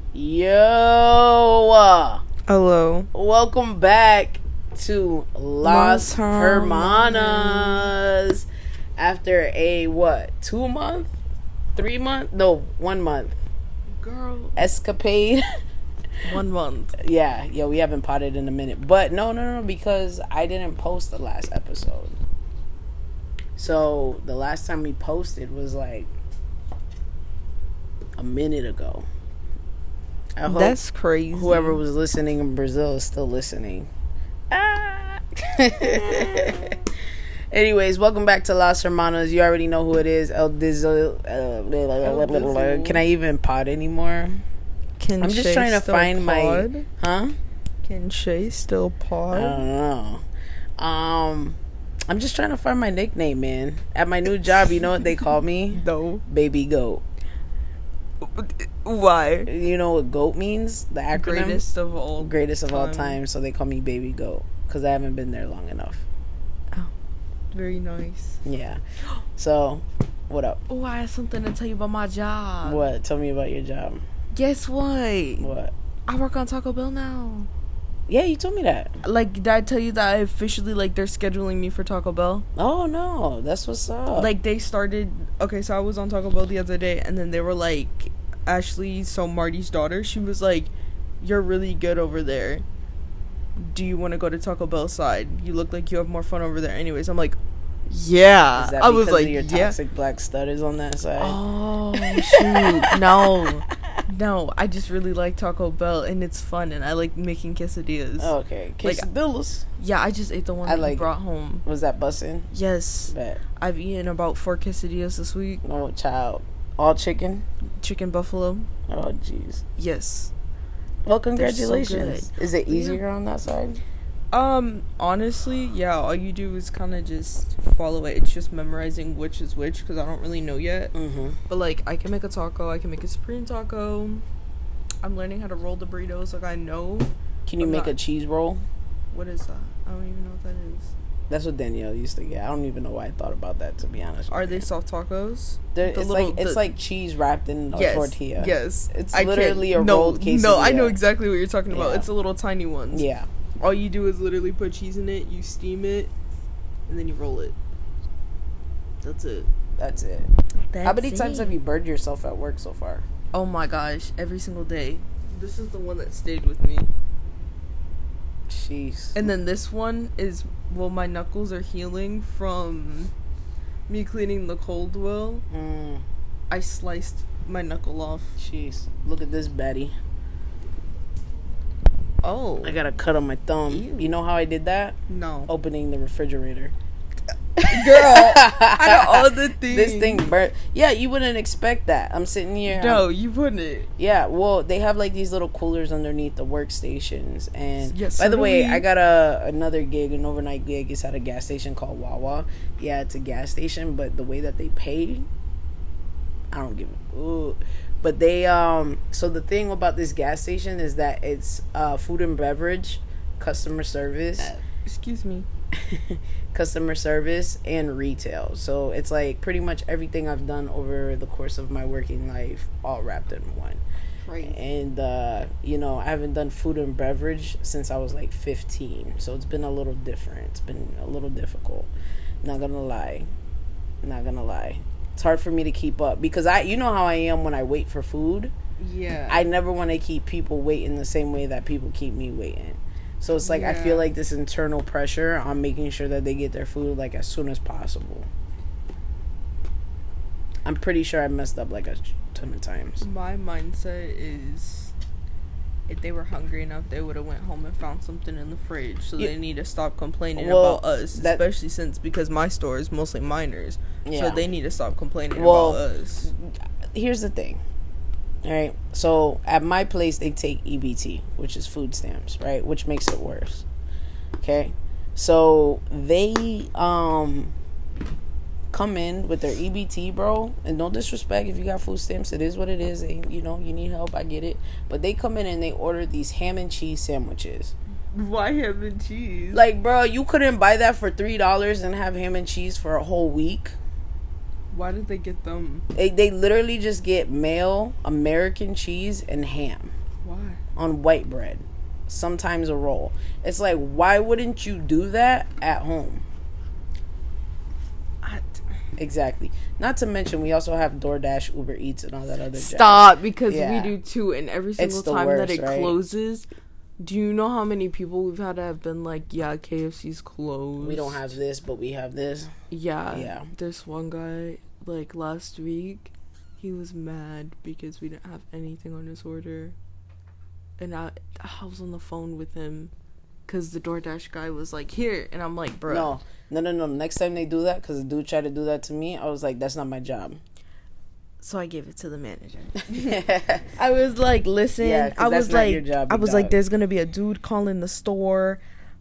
Yo! Hello. Welcome back to Las Hermanas. After a, 2 month? 3 month? No, 1 month. Girl. Escapade. 1 month. Yeah, we haven't potted in a minute. But no, because I didn't post the last episode. So, the last time we posted was like a minute ago. I hope that's crazy. Whoever was listening in Brazil is still listening. Anyways, welcome back to Las Hermanas. You already know who it is. El Dizzle. Can I even pod anymore? I'm just trying to find pod? Can Shay still pod? I don't know. I'm just trying to find my nickname, man. At my new job, you know what they call me? No. Baby Goat. Why? You know what GOAT means? The acronym? Greatest of all time. So they call me Baby Goat because I haven't been there long enough. Oh, very nice. Yeah. So, what up? Oh, I have something to tell you about my job. What? Tell me about your job. Guess what? What? I work on Taco Bell now. Yeah, you told me that. Like, did I tell you that I officially, they're scheduling me for Taco Bell? Oh, no. That's what's up. They started... Okay, so I was on Taco Bell the other day, and then they were like... Ashley, so Marty's daughter, she was like, you're really good over there. Do you want to go to Taco Bell side? You look like you have more fun over there. Anyways, I'm like, yeah. Is that I was because like, of your toxic black stud is on that side? Oh, shoot. No, I just really like Taco Bell, and it's fun, and I like making quesadillas. Oh, okay. Quesadillas. Yeah, I just ate the one that you brought home. Was that bussin'? Yes. Bet. I've eaten about 4 quesadillas this week. Oh, child. All chicken? Chicken buffalo. Oh, jeez. Yes. Well, congratulations. So is it easier on that side? Honestly, yeah, all you do is kind of just follow it. It's just memorizing which is which, because I don't really know yet. Mm-hmm. But, I can make a taco. I can make a supreme taco. I'm learning how to roll the burritos. I know. Can you make a cheese roll? What is that? I don't even know what that is. That's what Danielle used to get. I don't even know why I thought about that, to be honest. Are they soft tacos? It's like cheese wrapped in a tortilla. Yes. It's literally a rolled quesadilla. No, I know exactly what you're talking about. Yeah. It's the little tiny ones. Yeah. All you do is literally put cheese in it, you steam it, and then you roll it. That's it. How many times have you burned yourself at work so far? Oh my gosh, every single day. This is the one that stayed with me. Jeez. And then this one is, my knuckles are healing from me cleaning the cold well. I sliced my knuckle off. Jeez. Look at this, Betty. Oh. I got a cut on my thumb. Ew. You know how I did that? No. Opening the refrigerator. Girl, out of all the things. This thing burnt. Yeah, you wouldn't expect that. I'm sitting here. No, you wouldn't. Yeah, well, they have these little coolers underneath the workstations. And yes, by the way, I got another gig, an overnight gig. It's at a gas station called Wawa. Yeah, it's a gas station, but the way that they pay, I don't give a... But they, so the thing about this gas station is that it's food and beverage, customer service. Excuse me. Customer service and retail. So it's pretty much everything I've done over the course of my working life all wrapped in one. Right. And I haven't done food and beverage since I was 15, so it's been a little different. It's been a little difficult, not gonna lie. It's hard for me to keep up because you know how I am when I wait for food. Yeah, I never want to keep people waiting the same way that people keep me waiting. So it's I feel this internal pressure on making sure that they get their food as soon as possible. I'm pretty sure I messed up a ton of times. My mindset is if they were hungry enough, they would have went home and found something in the fridge. So they need to stop complaining about us, especially because my store is mostly minors. Yeah. So they need to stop complaining about us. Here's the thing. All right, so at my place they take EBT, which is food stamps, right? Which makes it worse. Okay, so they come in with their EBT, bro. And no disrespect, if you got food stamps, it is what it is. And, you need help, I get it. But they come in and they order these ham and cheese sandwiches. Why ham and cheese? Bro, you couldn't buy that for $3 and have ham and cheese for a whole week. Why did they get them? They literally just get male American cheese and ham. Why? On white bread, sometimes a roll. It's like, why wouldn't you do that at home? Exactly. Not to mention, we also have DoorDash, Uber Eats, and all that other Stop, because we do too, and every single time worst, that it right? closes, do you know how many people we've had to have been like, yeah, KFC's closed. We don't have this, but we have this. Yeah. There's one guy, like, last week, he was mad because we didn't have anything on his order. And I was on the phone with him because the DoorDash guy was like, here. And I'm like, bro. No. Next time they do that, because the dude tried to do that to me, I was like, that's not my job. So I gave it to the manager. I was like, listen. Yeah, I was like, your job, I was like, there's going to be a dude calling the store.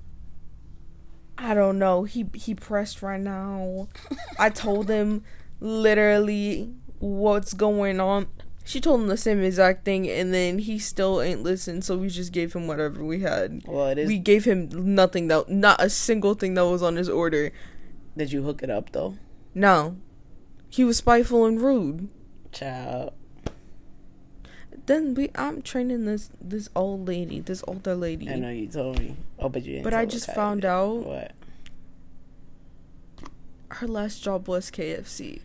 I don't know. He pressed right now. I told him literally what's going on. She told him the same exact thing, and then he still ain't listened, so we just gave him whatever we had. Well, we gave him nothing, though. Not a single thing that was on his order. Did you hook it up, though? No. He was spiteful and rude. Child. Then I'm training this older lady. I know you told me. Oh, but you didn't. But I just found out. What? Her last job was KFC.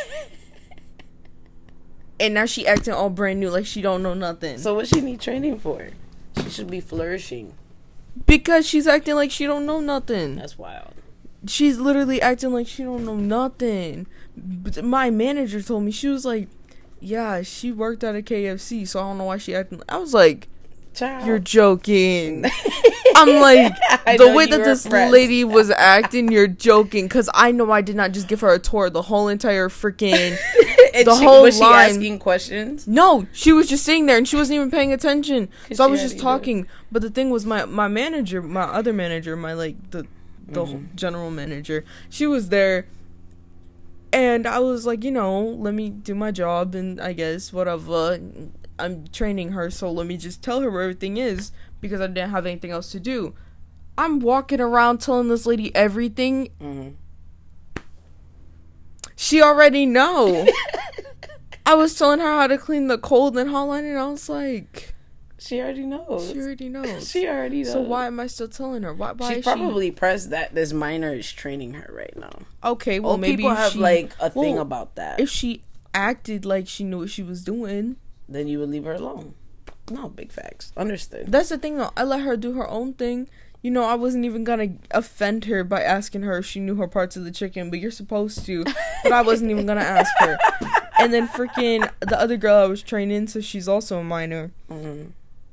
And now she acting all brand new, like she don't know nothing. So what she need training for? She should be flourishing. Because she's acting like she don't know nothing. That's wild. She's literally acting like she don't know nothing. But my manager told me, she was like, yeah, she worked at a KFC, so I don't know why she acting. I was like, child, you're joking. I'm like, the way that this lady was acting, you're joking. Because I know I did not just give her a tour. The whole entire freaking... was she asking questions? No, she was just sitting there and she wasn't even paying attention. So I was just talking. But the thing was, my manager, my other manager, my like the general manager, she was there, and I was like, let me do my job, and I guess whatever. I'm training her, so let me just tell her where everything is because I didn't have anything else to do. I'm walking around telling this lady everything. Mm-hmm. She already know. I was telling her how to clean the cold and hotline, and I was like... She already knows. She already knows. So why am I still telling her? Why she's probably pressed that this minor is training her right now. Okay, well, maybe people have, like, a thing about that. If she acted like she knew what she was doing... Then you would leave her alone. No, big facts. Understood. That's the thing, though. I let her do her own thing. I wasn't even gonna offend her by asking her if she knew her parts of the chicken, but you're supposed to. But I wasn't even gonna ask her. And then freaking the other girl I was training, so she's also a minor. Mm-hmm.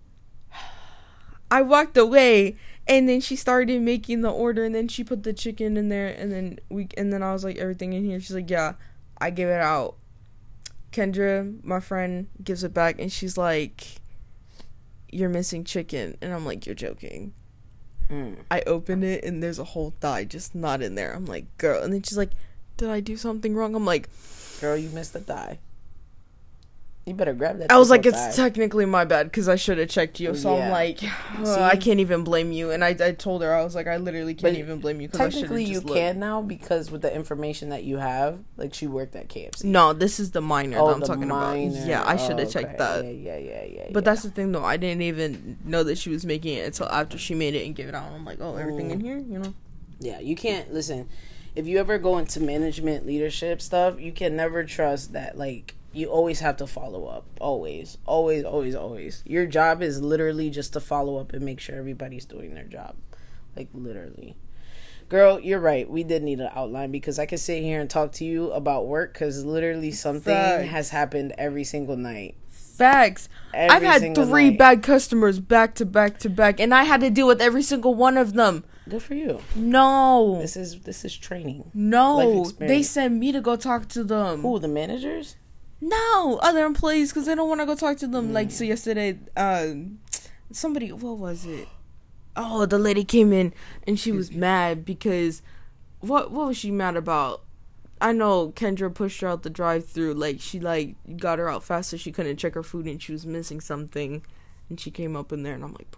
I walked away, and then she started making the order, and then she put the chicken in there, and then I was like, everything in here. She's like, yeah, I give it out. Kendra, my friend, gives it back, and she's like, you're missing chicken. And I'm like, you're joking. I open it, and there's a whole thigh just not in there. I'm like, girl. And then she's like, did I do something wrong? I'm like, girl, you missed the thigh. You better grab that. I was like, it's technically my bad because I should have checked you. So I'm like, I can't even blame you. And I told her, I was like, I literally can't even blame you. Technically, you can now because with the information that you have, like she worked at KFC. No, this is the minor that I'm talking about. Yeah, I should have checked that. Yeah. But that's the thing, though. I didn't even know that she was making it until after she made it and gave it out. I'm like, oh, everything in here, Yeah, you can't listen. If you ever go into management leadership stuff, you can never trust that, like, you always have to follow up. Always. Your job is literally just to follow up and make sure everybody's doing their job. Like, literally. Girl, you're right. We did need an outline because I could sit here and talk to you about work because literally something has happened every single night. Facts. I've had 3 bad customers back to back to back, and I had to deal with every single one of them. Good for you. No. This is training. No. They sent me to go talk to them. Who, the managers? No, other employees, because they don't want to go talk to them. Like, so yesterday, somebody, what was it? Oh, the lady came in, and she was mad because, what was she mad about? I know Kendra pushed her out the drive-thru. Like, she, got her out fast so she couldn't check her food, and she was missing something. And she came up in there, and I'm like, bro,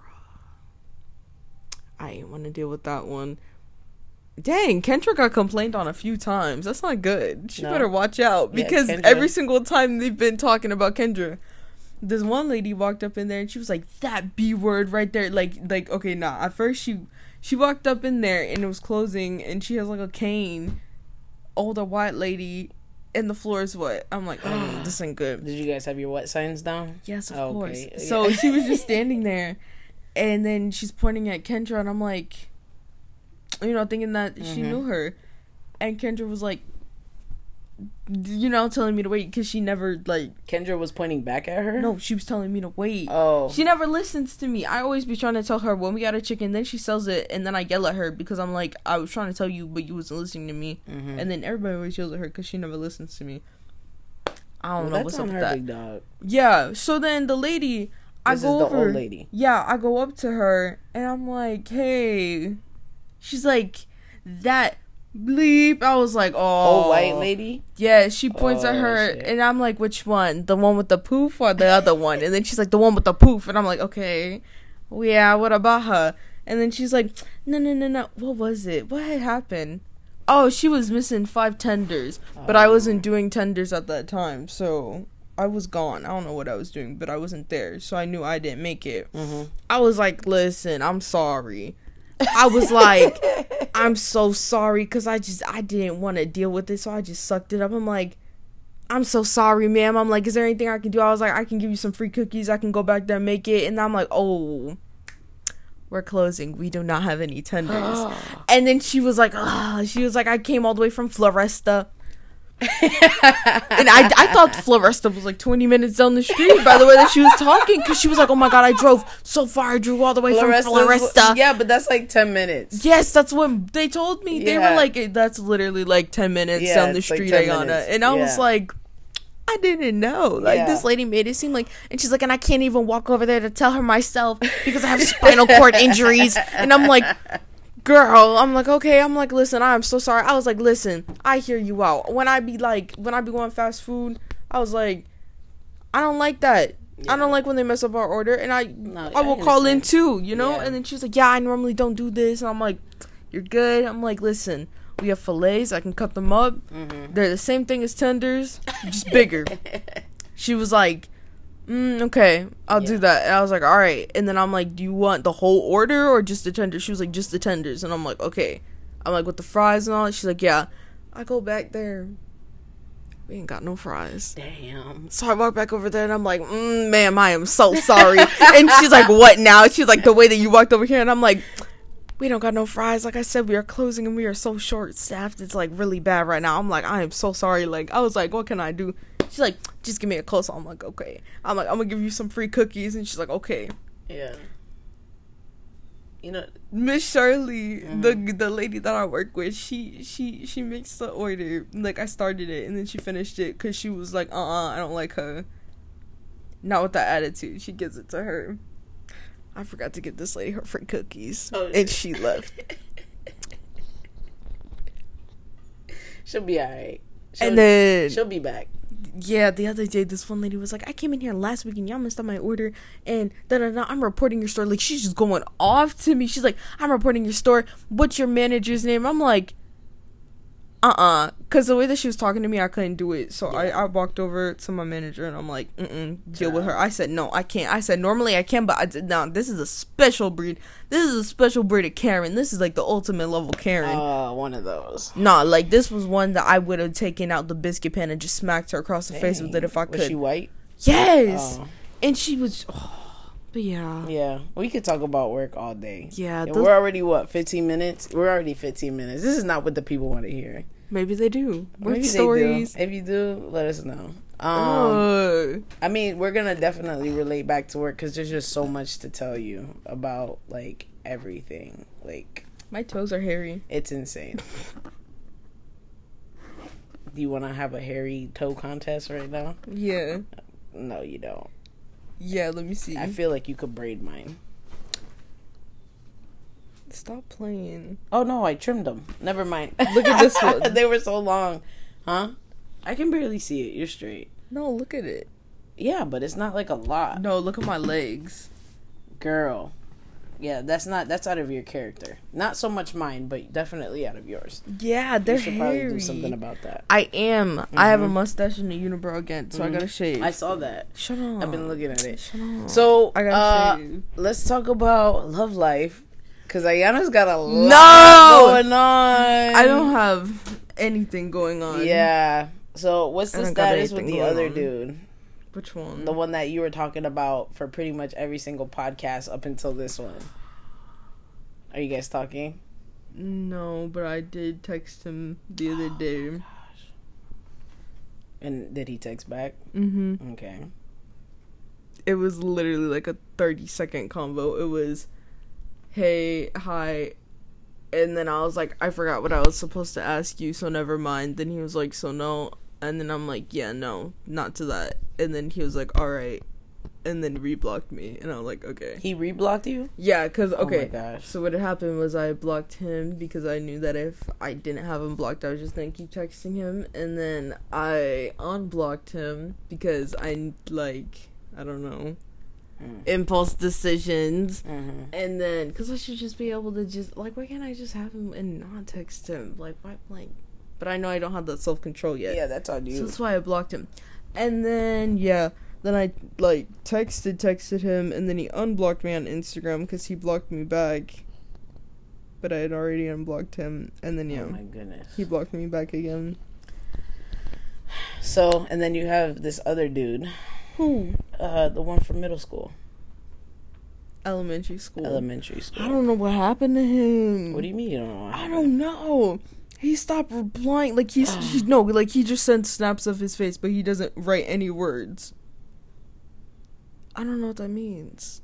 I ain't want to deal with that one. Dang, Kendra got complained on a few times. That's not good. She better watch out because every single time they've been talking about Kendra. this one lady walked up in there and she was like, that B word right there. Like, okay, nah. At first she walked up in there and it was closing and she has like a cane. Older white lady and the floor is wet. I'm like, oh, this ain't good. Did you guys have your wet signs down? Yes, of course. So she was just standing there and then she's pointing at Kendra and I'm like, you know, thinking that she knew her. And Kendra was like, you know, telling me to wait because she never, like... Kendra was pointing back at her? No, she was telling me to wait. Oh. She never listens to me. I always be trying to tell her when we got a chicken, then she sells it, and then I yell at her because I'm like, I was trying to tell you, but you wasn't listening to me. Mm-hmm. And then everybody always yells at her because she never listens to me. I don't know what's up with that. Big dog. Yeah, so then the lady... This is the old lady. Yeah, I go up to her, and I'm like, hey... She's like, that... bleep. I was like, oh. Old white lady? Yeah, she points at her, shit. And I'm like, which one? The one with the poof or the other one? And then she's like, the one with the poof. And I'm like, okay. Well, yeah, what about her? And then she's like, no. What was it? What had happened? Oh, she was missing 5 tenders. But I wasn't doing tenders at that time, so I was gone. I don't know what I was doing, but I wasn't there. So I knew I didn't make it. Mm-hmm. I was like, listen, I'm sorry. I was like, I'm so sorry because I didn't want to deal with it, so I just sucked it up. I'm like, I'm so sorry, ma'am. I'm like, is there anything I can do? I was like, I can give you some free cookies. I can go back there and make it. And I'm like, oh, we're closing. We do not have any tenders. And then she was like, I came all the way from Floresta. And I thought Floresta was like 20 minutes down the street by the way that she was talking, because she was like, oh my god, I drove so far, I drove all the way from Floresta. Yeah, but that's like 10 minutes. Yes, that's what they told me. They were like, that's literally like 10 minutes down the street, like Ayana. And I was like, I didn't know. Like, this lady made it seem like, and she's like, and I can't even walk over there to tell her myself because I have spinal cord injuries. And I'm like, girl, I'm like, okay. I'm like, listen, I'm so sorry. I was like, listen, I hear you out. When I be going fast food, I was like, I don't like that. Yeah. I don't like when they mess up our order. And I will call in too, you know? Yeah. And then she's like, yeah, I normally don't do this. And I'm like, you're good. I'm like, listen, we have fillets. I can cut them up. Mm-hmm. They're the same thing as tenders, just bigger. She was like, okay, I'll do that. And I was like, all right. And then I'm like, do you want the whole order or just the tenders? She was like, just the tenders. And I'm like, okay. I'm like, with the fries and all? She's like, yeah. I go back there. We ain't got no fries. Damn. So I walk back over there and I'm like, ma'am, I am so sorry. And she's like, what now? She's like, the way that you walked over here. And I'm like, we don't got no fries. Like I said, we are closing and we are so short-staffed. It's like really bad right now. I'm like, I am so sorry. Like, I was like, what can I do? She's like, just give me a close. I'm like, okay. I'm like, I'm gonna give you some free cookies. And she's like, okay. Yeah. You know, Miss Shirley, the lady that I work with, she makes the order. Like, I started it and then she finished it because she was like, I don't like her. Not with that attitude. She gives it to her. I forgot to give this lady her free cookies. Oh, and she left. She'll be alright. And then she'll be back. Yeah, the other day, this one lady was like, I came in here last week and y'all messed up my order and I'm reporting your store. Like, she's just going off to me. She's like, I'm reporting your store. What's your manager's name? I'm like, because the way that she was talking to me, I couldn't do it. So I walked over to my manager and I'm like, deal with her. I said, no, I can't. I said, normally I can, but no, this is a special breed. This is a special breed of Karen. This is like the ultimate level Karen. One of those. Nah, like this was one that I would have taken out the biscuit pan and just smacked her across the face with it if I could. Was she white? Yes. And she was... But yeah, we could talk about work all day. Yeah, we're already 15 minutes. We're already 15 minutes. This is not what the people want to hear. Maybe they do. Maybe stories. They do. If you do, let us know. I mean, we're gonna definitely relate back to work because there's just so much to tell you about, like, everything. Like, my toes are hairy. It's insane. Do you want to have a hairy toe contest right now? Yeah. No, you don't. Yeah, let me see. I feel like you could braid mine. Stop playing. Oh, no, I trimmed them. Never mind. Look at this one. They were so long. Huh? I can barely see it. You're straight. No, look at it. Yeah, but it's not like a lot. No, look at my legs. Girl. Yeah, that's out of your character. Not so much mine, but definitely out of yours. Yeah, they're You should hairy. probably do something about that. I am. I have a mustache and a unibrow again, so I gotta shave. I saw that. Shut up. I've been looking at it. Shut up. So, I gotta shave. let's talk about love life. Because Ayana's got a lot going on. I don't have anything going on. Yeah. So, what's the status with the other dude? Which one? The one that you were talking about for pretty much every single podcast up until this one. Are you guys talking? No, but I did text him the other day. Gosh. And did he text back? Mm-hmm. Okay. It was literally like a 30-second convo. It was, hey, hi. And then I was like, I forgot what I was supposed to ask you, so never mind. Then he was like, so no. And then I'm like, yeah, no, not to that. And then he was like, all right. And then reblocked me. And I was like, okay. He reblocked you? Yeah, because, okay. Oh my gosh. So what had happened was I blocked him because I knew that if I didn't have him blocked, I was just going to keep texting him. And then I unblocked him because I, like, I don't know, impulse decisions. Mm-hmm. And then, because I should just be able to just, like, why can't I just have him and not text him? Like, why, like, but I know I don't have that self-control yet. Yeah, that's on you. So that's why I blocked him. And then, yeah, then I, like, texted him, and then he unblocked me on Instagram because he blocked me back. But I had already unblocked him, and then, yeah. Oh my goodness. He blocked me back again. So, and then you have this other dude. Who? The one from middle school. Elementary school. I don't know what happened to him. What do you mean you don't know what happened? I don't know. He stopped replying. Like, he just sends snaps of his face, but he doesn't write any words. I don't know what that means.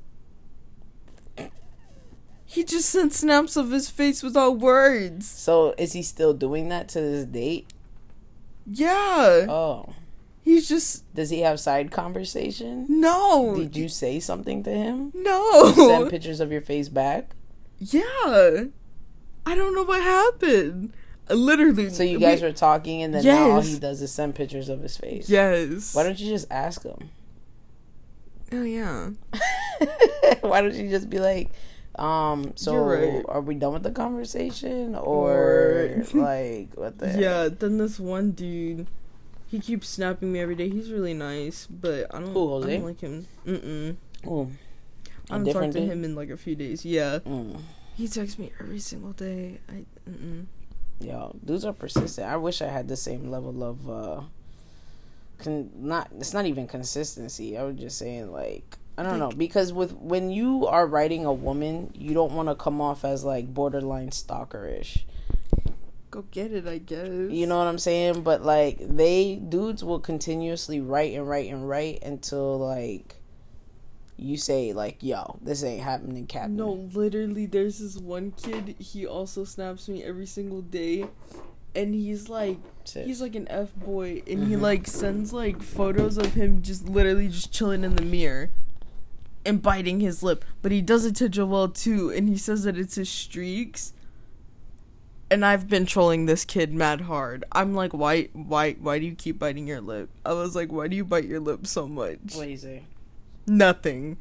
He just sent snaps of his face without words. So, is he still doing that to this date? Yeah. Oh. He's just... Does he have side conversation? No. Did you say something to him? No. Send pictures of your face back? Yeah. I don't know what happened. Literally. So you guys were talking, and then now all he does is send pictures of his face. Yes. Why don't you just ask him? Oh, yeah. Why don't you just be like, so right. Are we done with the conversation? Or like, what the Yeah, then this one dude, he keeps snapping me every day. He's really nice, but I don't like him. Oh, I haven't talked to him in like a few days. Yeah. He texts me every single day. Yo, dudes are persistent. I wish I had the same level of it's not even consistency. I was just saying, like, I don't know, because when you are writing a woman, you don't want to come off as like borderline stalkerish. Go get it, I guess. You know what I'm saying? But like, dudes will continuously write until like you say like, yo, this ain't happening, Captain. No, literally, there's this one kid, he also snaps me every single day, and he's like an F-boy, and he like sends like photos of him just literally just chilling in the mirror and biting his lip. But he does it to Joelle too, and he says that it's his streaks. And I've been trolling this kid mad hard. I'm like, why do you keep biting your lip? I was like, why do you bite your lip so much? What do you say? Nothing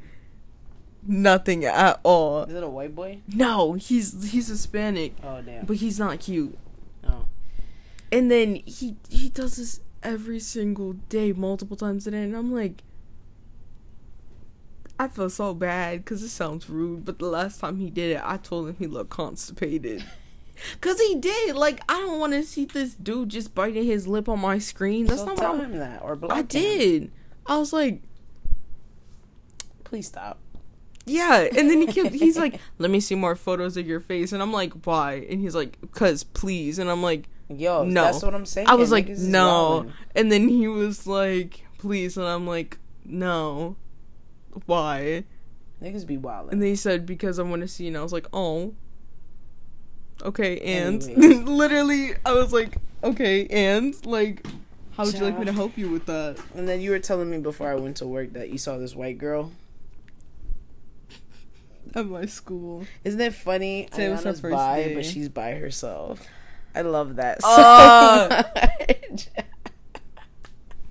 at all. Is it a white boy? No, he's Hispanic. Oh damn. But he's not cute. Oh. And then he does this every single day, multiple times a day, and I'm like, I feel so bad because it sounds rude, but the last time he did it, I told him he looked constipated. Cause he did. Like, I don't want to see this dude just biting his lip on my screen. That's not tell him that or block him. I did. I was like, please stop. Yeah, and then he's like, let me see more photos of your face, and I'm like, why? And he's like, cause please, and I'm like, yo, no. That's what I'm saying. I was like, no, and then he was like, please, and I'm like, no, why? Niggas be wildin'. And then he said, because I want to see, and I was like, oh, okay, and Anyways. literally, I was like, okay, and like, how would you like me to help you with that? And then you were telling me before I went to work that you saw this white girl at my school. Isn't it funny? Today was her first bi, day. but she's by herself. I love that so much.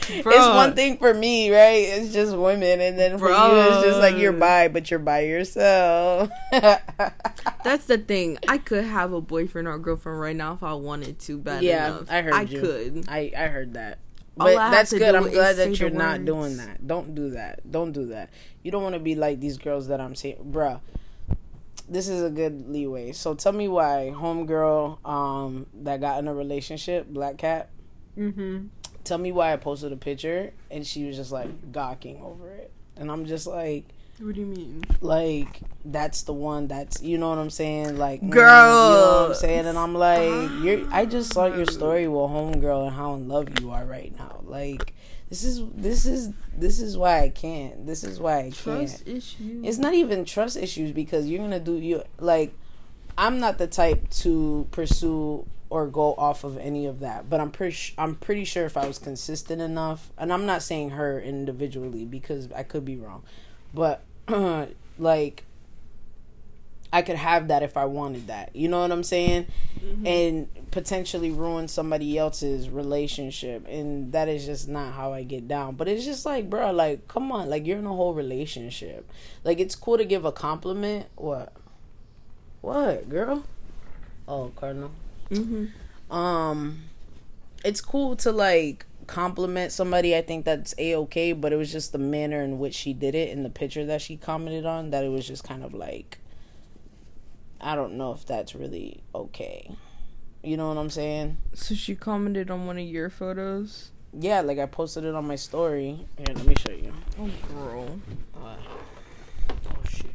It's one thing for me, right? It's just women, and then for you, it's just like you're bi, but you're by yourself. That's the thing. I could have a boyfriend or girlfriend right now if I wanted to bad enough. I heard I you. could. I heard that. But that's good. I'm glad that you're not doing that. Don't do that. Don't do that. You don't want to be like these girls that I'm saying. Bruh, this is a good leeway. So tell me why homegirl that got in a relationship, Black Cat. Mm-hmm. Tell me why I posted a picture and she was just like gawking over it. And I'm just like, what do you mean? Like, that's the one that's, you know what I'm saying? Like, girl. You know what I'm saying? And I'm like, I just saw your story with homegirl and how in love you are right now. Like, this is why I can't. This is why I can't. Trust issues. It's not even trust issues because you're gonna do like, I'm not the type to pursue or go off of any of that, but I'm pretty sure if I was consistent enough, and I'm not saying her individually because I could be wrong, but like, I could have that if I wanted that, you know what I'm saying? Mm-hmm. And potentially ruin somebody else's relationship, and that is just not how I get down. But it's just like, bro, like, come on, like, you're in a whole relationship, like, it's cool to give a compliment. What girl? Oh, Cardinal. Mm-hmm. It's cool to like compliment somebody. I think that's a-okay, but it was just the manner in which she did it in the picture that she commented on that it was just kind of like, I don't know if that's really okay. You know what I'm saying? So she commented on one of your photos? Yeah, like I posted it on my story. Here, let me show you. Oh, girl. Oh shit.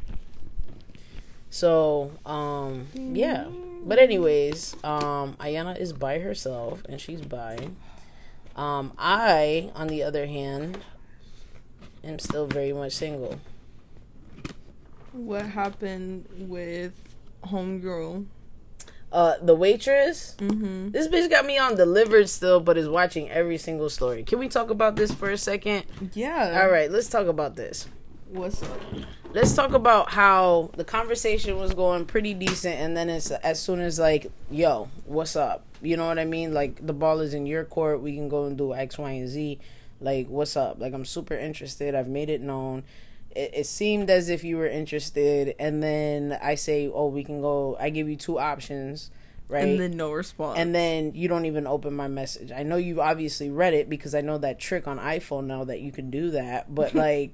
So, yeah. But anyways, Ayana is by herself, and she's bi. I, on the other hand, am still very much single. What happened with homegirl? The waitress? Mm-hmm. This bitch got me on delivered still, but is watching every single story. Can we talk about this for a second? Yeah. Alright, let's talk about this. What's up? Let's talk about how the conversation was going pretty decent, and then it's as soon as like, yo, what's up? You know what I mean? Like, the ball is in your court. We can go and do X, Y, and Z. Like, what's up? Like, I'm super interested. I've made it known. It seemed as if you were interested, and then I say, oh, we can go. I give you two options, right? And then no response. And then you don't even open my message. I know you've obviously read it because I know that trick on iPhone now that you can do that. But like,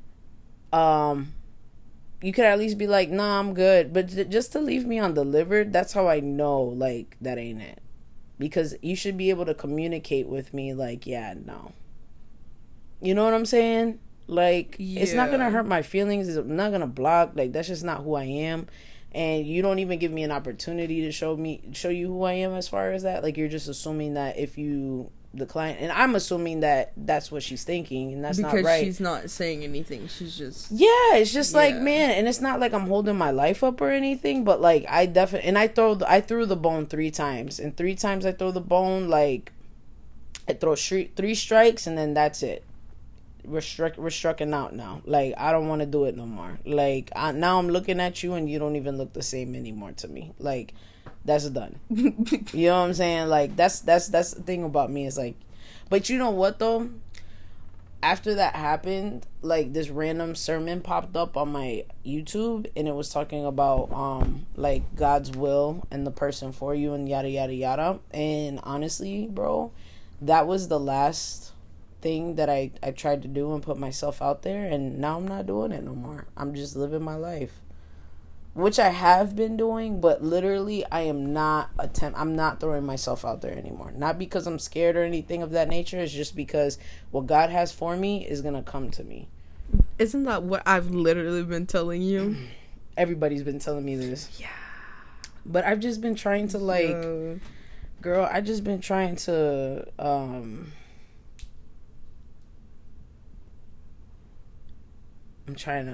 you could at least be like, nah, I'm good. But just to leave me on delivered, that's how I know, like, that ain't it. Because you should be able to communicate with me like, yeah, no. You know what I'm saying? Like, yeah. It's not going to hurt my feelings. I'm not going to block. Like, that's just not who I am. And you don't even give me an opportunity to show you who I am as far as that. Like, you're just assuming that if you decline. And I'm assuming that that's what she's thinking. And that's not right. Because she's not saying anything. She's just... Yeah, it's just like, man. And it's not like I'm holding my life up or anything. But, like, I definitely... And I threw the bone 3 times. And 3 times I throw the bone, like, I throw 3 strikes and then that's it. We're stricken out now. Like, I don't want to do it no more. Like, now I'm looking at you and you don't even look the same anymore to me. Like, that's done. You know what I'm saying? Like, that's the thing about me is like, but you know what though? After that happened, like, this random sermon popped up on my YouTube and it was talking about like God's will and the person for you and yada yada yada. And honestly, bro, that was the last thing that I tried to do and put myself out there, and now I'm not doing it no more. I'm just living my life, which I have been doing, but literally I'm not throwing myself out there anymore. Not because I'm scared or anything of that nature. It's just because what God has for me is gonna come to me. Isn't that what I've literally been telling you? Everybody's been telling me this. Yeah, but I've just been trying to like, girl, I just been trying to I'm trying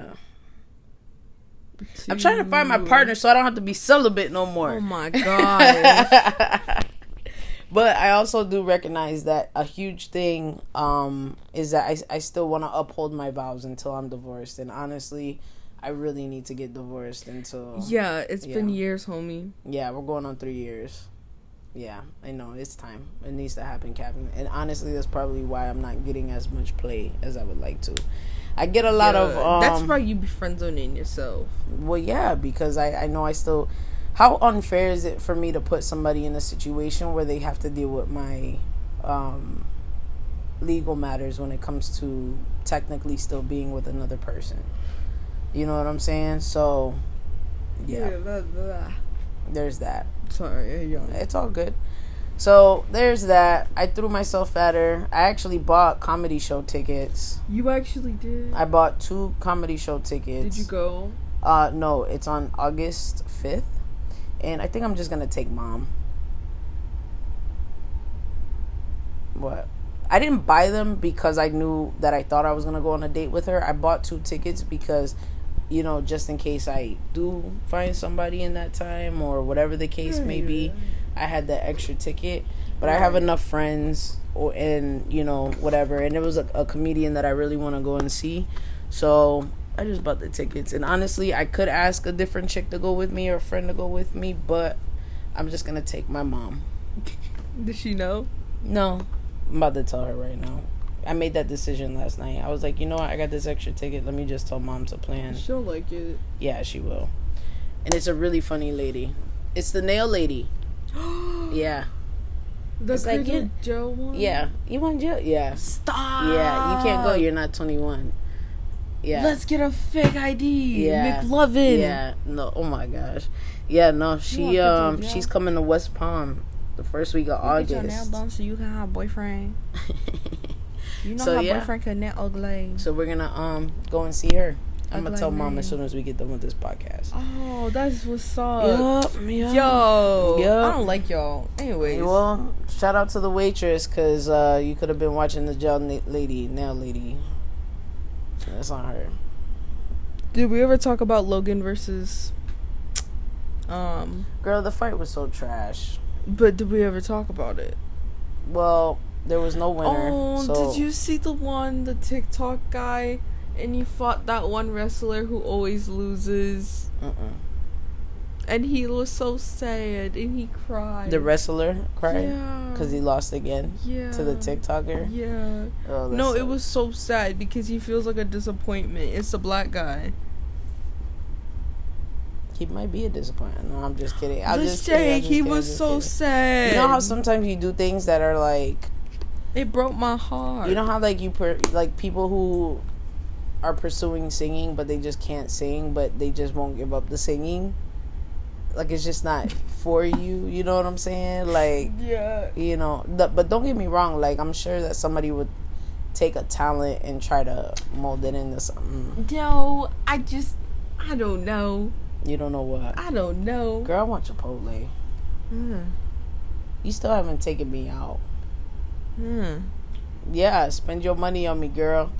to find my partner so I don't have to be celibate no more. Oh my gosh. But I also do recognize that a huge thing is that I still want to uphold my vows until I'm divorced. And honestly, I really need to get divorced until... Yeah, it's been years, homie. Yeah, we're going on 3 years. Yeah, I know. It's time. It needs to happen, Captain. And honestly, that's probably why I'm not getting as much play as I would like to. I get a lot of... that's why you be friend-zoning yourself. Well, yeah, because I know I still... How unfair is it for me to put somebody in a situation where they have to deal with my legal matters when it comes to technically still being with another person? You know what I'm saying? So, yeah. There's that. Sorry, yeah. It's all good. So, there's that. I threw myself at her. I actually bought comedy show tickets. You actually did? I bought 2 comedy show tickets. Did you go? No, it's on August 5th. And I think I'm just going to take Mom. What? I didn't buy them because I knew that I thought I was going to go on a date with her. I bought 2 tickets because, you know, just in case I do find somebody in that time or whatever the case may be, I had that extra ticket. But I have enough friends and, you know, whatever. And it was a comedian that I really want to go and see. So I just bought the tickets. And honestly, I could ask a different chick to go with me or a friend to go with me, but I'm just going to take my mom. Does she know? No. I'm about to tell her right now. I made that decision last night. I was like, you know what? I got this extra ticket. Let me just tell Mom to plan. She'll like it. Yeah, she will. And it's a really funny lady. It's the nail lady. Yeah. The It's like, Cradle Joe one? Yeah. You want Joe? Yeah. Stop. Yeah, you can't go. You're not 21. Yeah. Let's get a fake ID. Yeah. McLovin. Yeah. No. Oh my gosh. Yeah. No. She's coming to West Palm the first week of August. Get your nail done so you can have a boyfriend. You know how boyfriend can nail ugly. So we're gonna go and see her. I'm gonna tell Mom as soon as we get done with this podcast. Oh, that's what's up. Yep. Yo. I don't like y'all. Anyways. Well, shout out to the waitress because you could have been watching the nail lady. That's not her. Did we ever talk about Logan versus Girl, the fight was so trash. But did we ever talk about it? Well, there was no winner. Oh, so. Did you see the TikTok guy? And he fought that one wrestler who always loses. And he was so sad. And he cried. The wrestler cried? Yeah. Because he lost again? Yeah. To the TikToker? Yeah. Oh, no, it was so sad because he feels like a disappointment. It's a black guy. He might be a disappointment. No, I'm just kidding. He was so sad. You know how sometimes you do things that are like... It broke my heart. You know how like like people who are pursuing singing but they just can't sing but they just won't give up the singing? Like it's just not for you. You know what I'm saying? Like, yeah. You know, but don't get me wrong. Like I'm sure that somebody would take a talent and try to mold it into something. No, I don't know. You don't know what? I don't know. Girl, I want Chipotle. You still haven't taken me out. Yeah, spend your money on me, girl.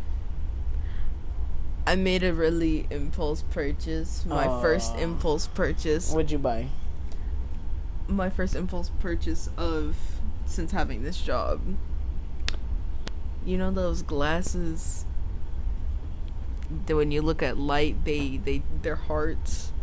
I made a really impulse purchase. My first impulse purchase. What'd you buy? My first impulse purchase since having this job. You know those glasses that when you look at light, they're hearts.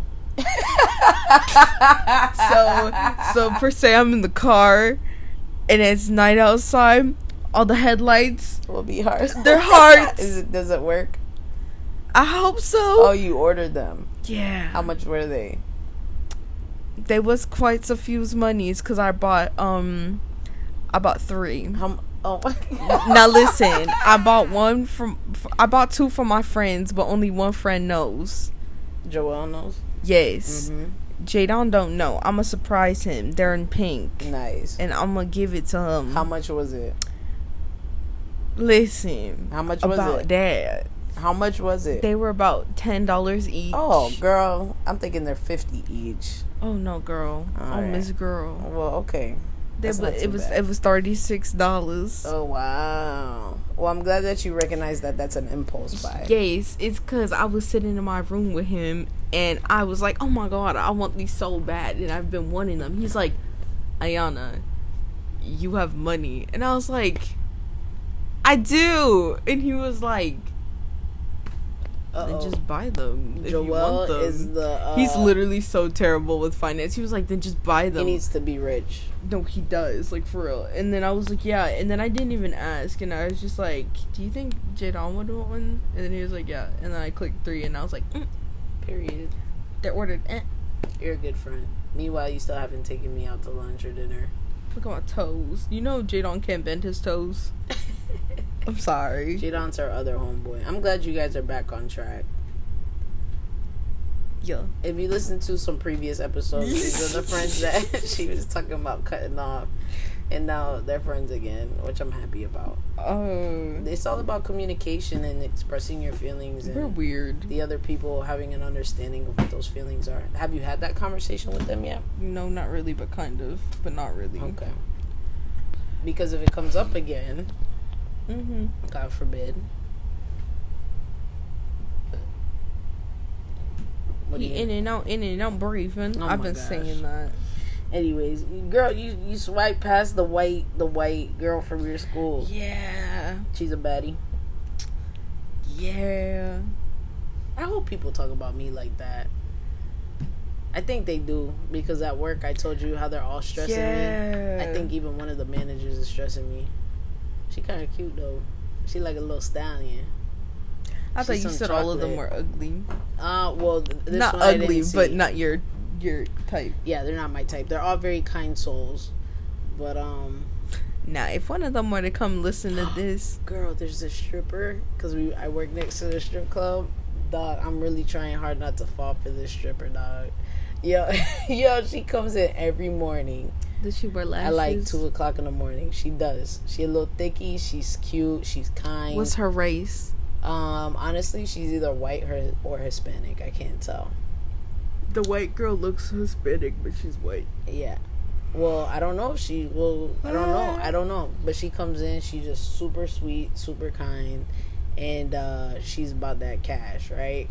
so per se, I'm in the car, and it's night outside. All the headlights will be hearts. They're hearts. Does it work? I hope so. Oh, you ordered them? Yeah. How much were they? They was quite a few monies because I bought 3. Oh. Now listen, I bought 2 from my friends, but only one friend knows. Joel knows? Yes. Jadon don't know. I'ma surprise him. They're in pink. Nice. And I'ma give it to him. How much was it? Listen. How much was about it? That. How much was it? They were about $10 each. Oh, girl. I'm thinking they're $50 each. Oh no, girl. All right. Miss Girl. Well, okay. It was $36. Oh wow. Well, I'm glad that you recognize that that's an impulse buy. Yes, it's because I was sitting in my room with him and I was like, oh my god, I want these so bad and I've been wanting them. He's like, Ayana, you have money. And I was like, I do. And he was like, then just buy them. If Joel you want them. is the. He's literally so terrible with finance. He was like, then just buy them. He needs to be rich. No, he does, like, for real. And then I was like, yeah. And then I didn't even ask. And I was just like, do you think Jadon would want one? And then he was like, yeah. And then I clicked 3, and I was like, Period. They ordered, You're a good friend. Meanwhile, you still haven't taken me out to lunch or dinner. Look at my toes. You know Jadon can't bend his toes. I'm sorry. Jadon's our other homeboy. I'm glad you guys are back on track. Yeah. If you listen to some previous episodes, these are the friends that she was talking about cutting off. And now they're friends again, which I'm happy about. It's all about communication and expressing your feelings. And we're weird. The other people having an understanding of what those feelings are. Have you had that conversation with them yet? No, not really, but kind of. But not really. Okay. Because if it comes up again, God forbid. In and out breathing. I've been saying that. Anyways, girl, you swipe past the white girl from your school. Yeah. She's a baddie. Yeah. I hope people talk about me like that. I think they do, because at work I told you how they're all stressing me. I think even one of the managers is stressing me. She kind of cute though. She like a little stallion. I thought you said all of them were ugly. Well, this not one ugly, but not your type. Yeah, they're not my type. They're all very kind souls, but Now, if one of them were to come listen to this, girl, there's a stripper, because I work next to the strip club. Dog, I'm really trying hard not to fall for this stripper, dog. Yo, she comes in every morning. Does she wear lashes? At like 2:00 in the morning. She does. She a little thicky. She's cute. She's kind. What's her race? Honestly, she's either white or Hispanic. I can't tell. The white girl looks Hispanic, but she's white. Yeah. Well, I don't know if she will. I don't know. But she comes in. She's just super sweet, super kind, and she's about that cash, right?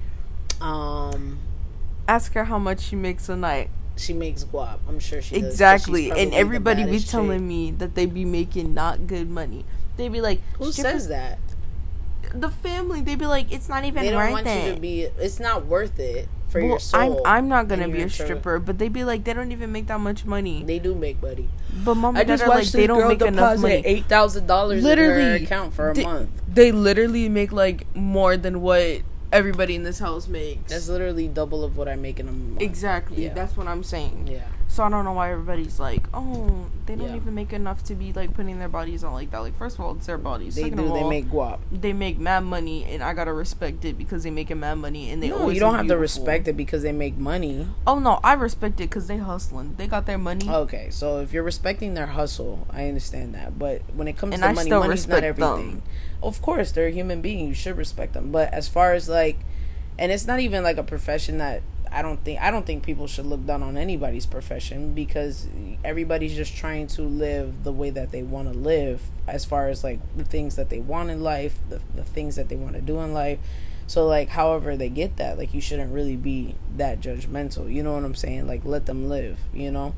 Ask her how much she makes a night. She makes guap. I'm sure she does. Exactly. And everybody be telling me that they be making not good money. They be like, who says that? The family. They be like, it's not even worth it. They don't want you to be. It's not worth it for your soul. I'm not gonna be a stripper, but they be like, they don't even make that much money. They do make money. But mom and dad are like, they don't make enough money. $8,000 in her account for a month. They literally make like more than what everybody in this house makes. That's literally double of what I make in a month. Exactly. Yeah. That's what I'm saying. Yeah. So I don't know why everybody's like, oh, they don't even make enough to be like putting their bodies on like that. Like, first of all, it's their bodies. They Second do. Of all, they make guap. They make mad money, and I gotta respect it because they making mad money, and they always. You don't have to respect it because they make money. Oh no, I respect it because they hustling. They got their money. Okay, so if you're respecting their hustle, I understand that. But when it comes to money, money's not everything. Them. Of course, they're a human being. You should respect them. But as far as like, and it's not even like a profession that. I don't think people should look down on anybody's profession, because everybody's just trying to live the way that they want to live, as far as like the things that they want in life, the things that they want to do in life. So like, however they get that, like, you shouldn't really be that judgmental. You know what I'm saying? Like, let them live, you know?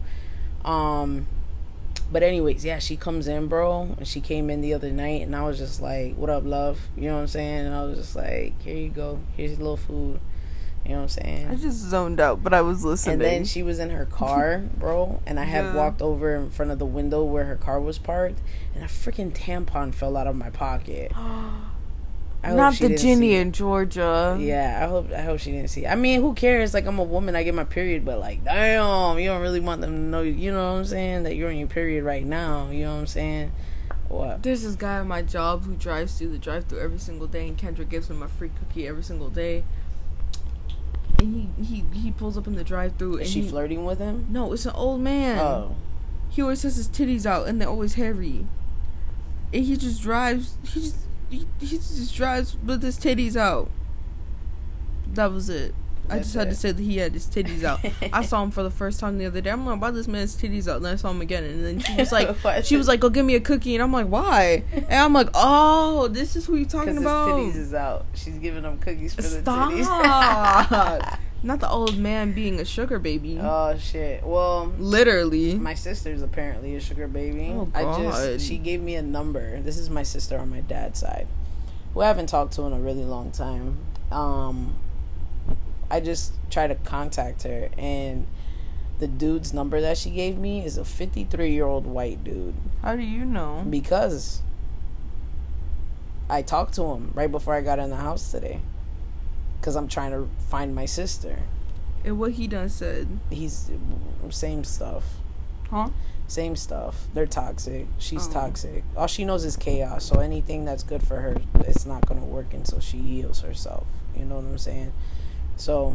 But anyways, yeah, she comes in, bro, and she came in the other night, and I was just like, what up, love? You know what I'm saying? And I was just like, here you go. Here's a little food. You know what I'm saying? I just zoned out, but I was listening. And then she was in her car, bro, and I had walked over in front of the window where her car was parked, and a freaking tampon fell out of my pocket. Not the Ginny in Georgia. Yeah, I hope she didn't see it. I mean, who cares? Like, I'm a woman, I get my period, but like, damn, you don't really want them to know, you know what I'm saying, that you're on your period right now. You know what I'm saying? What? There's this guy at my job who drives through the drive-thru every single day, and Kendra gives him a free cookie every single day. And he pulls up in the drive-thru. Is she flirting with him? No, it's an old man. Oh. He always has his titties out, and they're always hairy. And he just drives. He just drives with his titties out. That was it. I just had to say that he had his titties out. I saw him for the first time the other day. I'm like, why this man's titties out? And then I saw him again, and then she was like, go give me a cookie, and I'm like, why? And I'm like, oh, this is who you talking about? Because his titties is out. She's giving him cookies for the titties. Not the old man being a sugar baby. Oh shit. Well, literally, my sister's apparently a sugar baby. Oh god. She gave me a number. This is my sister on my dad's side, who I haven't talked to in a really long time. I just try to contact her, and the dude's number that she gave me is a 53-year-old white dude. How do you know? Because I talked to him right before I got in the house today. Because I'm trying to find my sister. And what he done said? He's same stuff. Huh? Same stuff. They're toxic. She's toxic. All she knows is chaos. So anything that's good for her, it's not going to work until she heals herself. You know what I'm saying? So,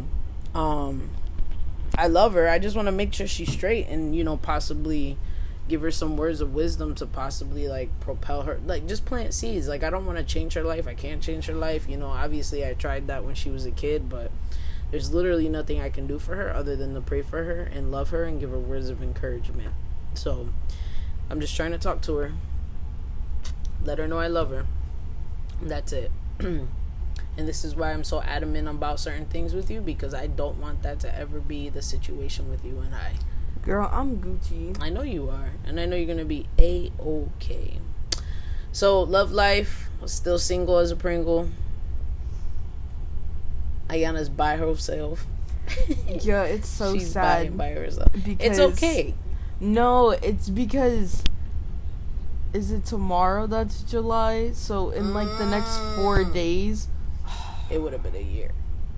I love her. I just want to make sure she's straight and, you know, possibly give her some words of wisdom to possibly, like, propel her. Like, just plant seeds. Like, I don't want to change her life. I can't change her life. You know, obviously I tried that when she was a kid, but there's literally nothing I can do for her other than to pray for her and love her and give her words of encouragement. So, I'm just trying to talk to her. Let her know I love her. That's it. And this is why I'm so adamant about certain things with you, because I don't want that to ever be the situation with you and I. Girl, I'm Gucci. I know you are. And I know you're going to be A-okay. So, love life. Still single as a Pringle. Ayana's by herself. Yeah, it's so She's sad. She's by herself. It's okay. No, it's because... Is it tomorrow that's July? So, in, like, the next 4 days... It would have been a year.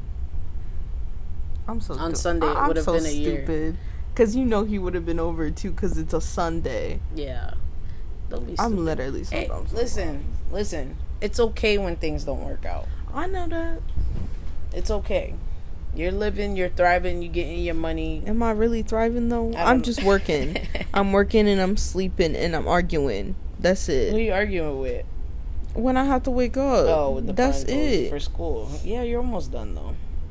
I'm so on Sunday it would have been a year. Because you know he would have been over too, because it's a Sunday. Yeah. Don't be stupid. I'm literally so hey, dumb. Listen. It's okay when things don't work out. I know that. It's okay. You're living, you're thriving, you're getting your money. Am I really thriving though? I'm just working. I'm working and I'm sleeping and I'm arguing. That's it. Who are you arguing with? When I have to wake up. Oh, with the that's it for school. Yeah, you're almost done though.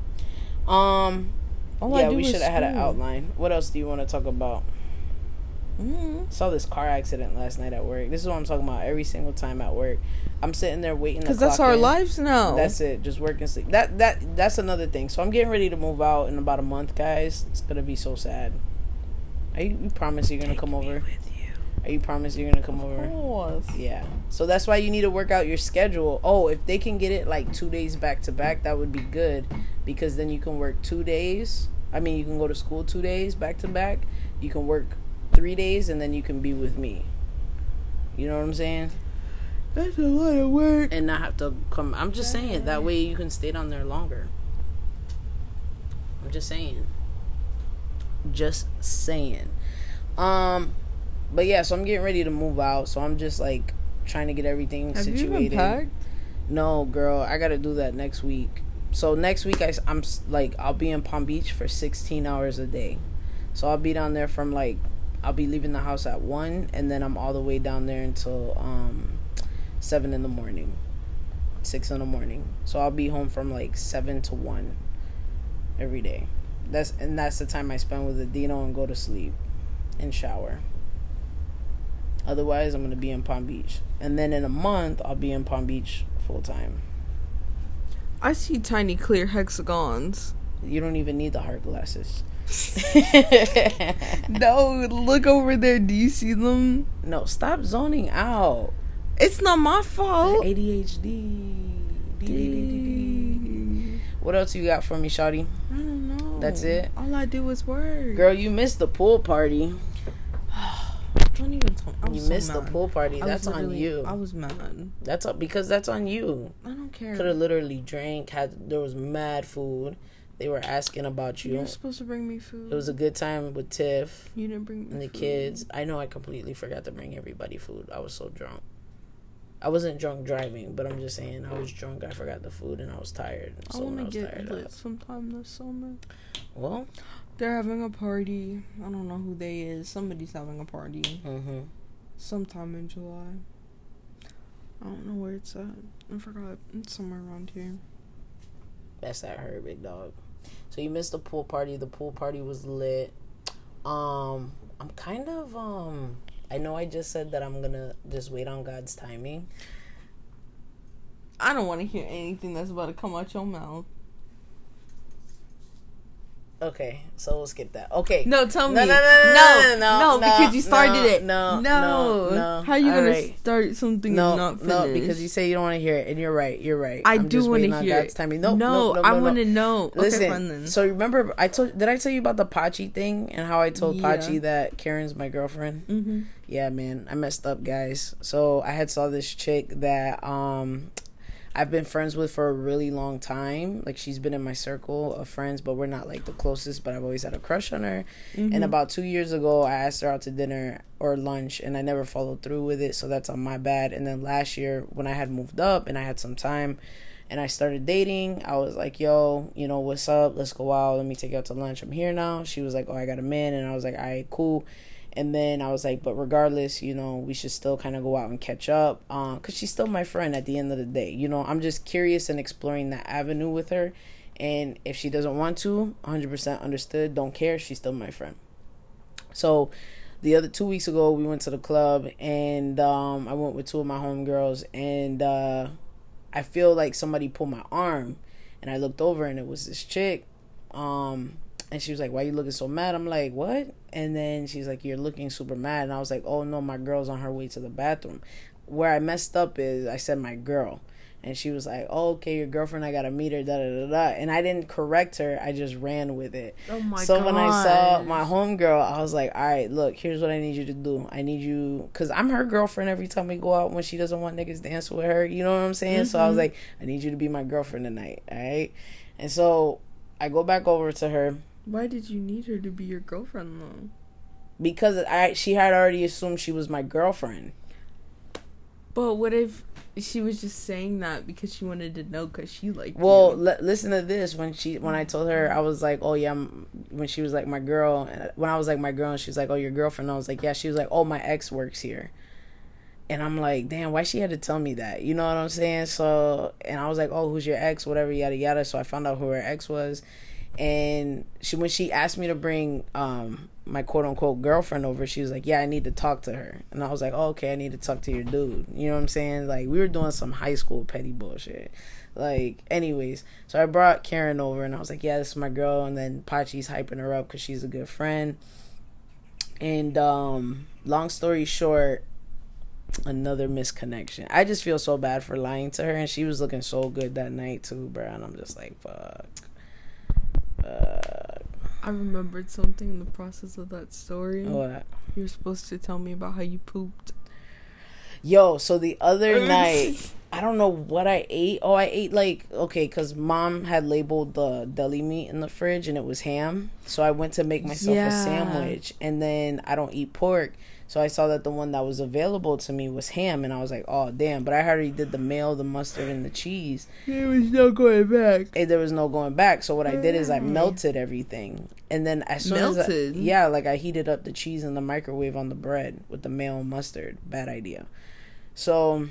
We should have had an outline. What else do you want to talk about? Saw this car accident last night at work. This is what I'm talking about every single time at work. I'm sitting there waiting because that's our lives now. That's it. Just work and sleep. That's another thing. So I'm getting ready to move out in about a month, guys. It's gonna be so sad. You promise you're gonna come over? Are you promise you're gonna come over? Of course. Yeah. So that's why you need to work out your schedule. Oh, if they can get it like 2 days back to back, that would be good, because then you can work 2 days. I mean, you can go to school 2 days back to back. You can work 3 days, and then you can be with me. You know what I'm saying? That's a lot of work. And not have to come. I'm just saying that way you can stay down there longer. I'm just saying. But yeah, so I'm getting ready to move out. So I'm just like trying to get everything situated. Have you been packed? No, girl, I gotta do that next week. So next week I'm like, I'll be in Palm Beach for 16 hours a day. So I'll be down there from like, I'll be leaving the house at 1, and then I'm all the way down there until 7 in the morning, 6 in the morning. So I'll be home from like 7 to 1 every day. That's the time I spend with Adino and go to sleep and shower. Otherwise, I'm going to be in Palm Beach. And then in a month, I'll be in Palm Beach full time. I see tiny clear hexagons. You don't even need the hard glasses. No, look over there. Do you see them? No, stop zoning out. It's not my fault. ADHD. What else you got for me, shawty? I don't know. That's it? All I do is work. Girl, you missed the pool party. Don't even talk. You missed the pool party. That's on you. I was mad. Because that's on you. I don't care. Could have literally drank. There was mad food. They were asking about you. You were supposed to bring me food. It was a good time with Tiff. You didn't bring me and the food. kids. I know I completely forgot to bring everybody food. I was so drunk. I wasn't drunk driving, but I'm just saying I was drunk. I forgot the food and I was tired. I want to get lit sometime this summer. Well, they're having a party. I don't know who they is. Somebody's having a party. Mm-hmm. Sometime in July. I don't know where it's at. I forgot. It's somewhere around here. That's at her, big dog. So you missed the pool party. The pool party was lit. I'm kind of I know I just said that I'm gonna just wait on God's timing. I don't want to hear anything that's about to come out your mouth. Okay, so we'll skip that. Okay. No, tell me. No, because you started it. No. How are you going Alright. to start something and not finish? No, because you say you don't want to hear it, and you're right. I I'm do just want waiting to on hear God's it. timing. No, I want to know. Listen, okay, fine then. so remember, did I tell you about the Pachi thing and how I told Pachi that Karen's my girlfriend? Mm-hmm. Yeah, man, I messed up, guys. So I had saw this chick that I've been friends with for a really long time. Like, she's been in my circle of friends, but we're not like the closest, but I've always had a crush on her. Mm-hmm. And about 2 years ago, I asked her out to dinner or lunch, and I never followed through with it, so that's on my bad. And then last year, when I had moved up and I had some time and I started dating, I was like, yo, you know, what's up? Let's go out. Let me take you out to lunch. I'm here now. She was like, oh, I got a man. And I was like, all right, cool. And then I was like, but regardless, you know, we should still kind of go out and catch up. Because she's still my friend at the end of the day. You know, I'm just curious and exploring that avenue with her. And if she doesn't want to, 100% understood. Don't care. She's still my friend. So the other 2 weeks ago, we went to the club. And I went with two of my homegirls. And I feel like somebody pulled my arm. And I looked over and it was this chick. And she was like, why you looking so mad? I'm like, what? And then she's like, you're looking super mad. And I was like, oh, no, my girl's on her way to the bathroom. Where I messed up is I said my girl. And she was like, oh, okay, your girlfriend, I got to meet her, da-da-da-da. And I didn't correct her. I just ran with it. Oh, my God. So when I saw my homegirl, I was like, all right, look, here's what I need you to do. I need you, because I'm her girlfriend every time we go out when she doesn't want niggas dance with her. You know what I'm saying? Mm-hmm. So I was like, I need you to be my girlfriend tonight, all right? And so I go back over to her. Why did you need her to be your girlfriend, though? Because she had already assumed she was my girlfriend. But what if she was just saying that because she wanted to know because she liked you? Listen to this. When I told her, I was like, oh, yeah, when she was like my girl, and when I was like my girl, and she's like, oh, your girlfriend, I was like, yeah. She was like, oh, my ex works here. And I'm like, damn, why she had to tell me that? You know what I'm saying? So, and I was like, oh, who's your ex? Whatever, yada, yada. So I found out who her ex was. And when she asked me to bring my quote-unquote girlfriend over, she was like, yeah, I need to talk to her. And I was like, oh, okay, I need to talk to your dude. You know what I'm saying? Like, we were doing some high school petty bullshit. Like, anyways, so I brought Karen over, and I was like, yeah, this is my girl. And then Pachi's hyping her up because she's a good friend. And long story short, another misconnection. I just feel so bad for lying to her, and she was looking so good that night too, bro. And I'm just like, fuck. I remembered something in the process of that story. What? You were supposed to tell me about how you pooped. Yo, so the other night, I don't know what I ate. Oh, I ate because Mom had labeled the deli meat in the fridge and it was ham. So I went to make myself a sandwich, and then I don't eat pork. So I saw that the one that was available to me was ham, and I was like, oh, damn. But I already did the mayo, the mustard, and the cheese. There was no going back. There was no going back. So what I did is I melted everything. And then as soon as I heated up the cheese in the microwave on the bread with the mayo and mustard. Bad idea. So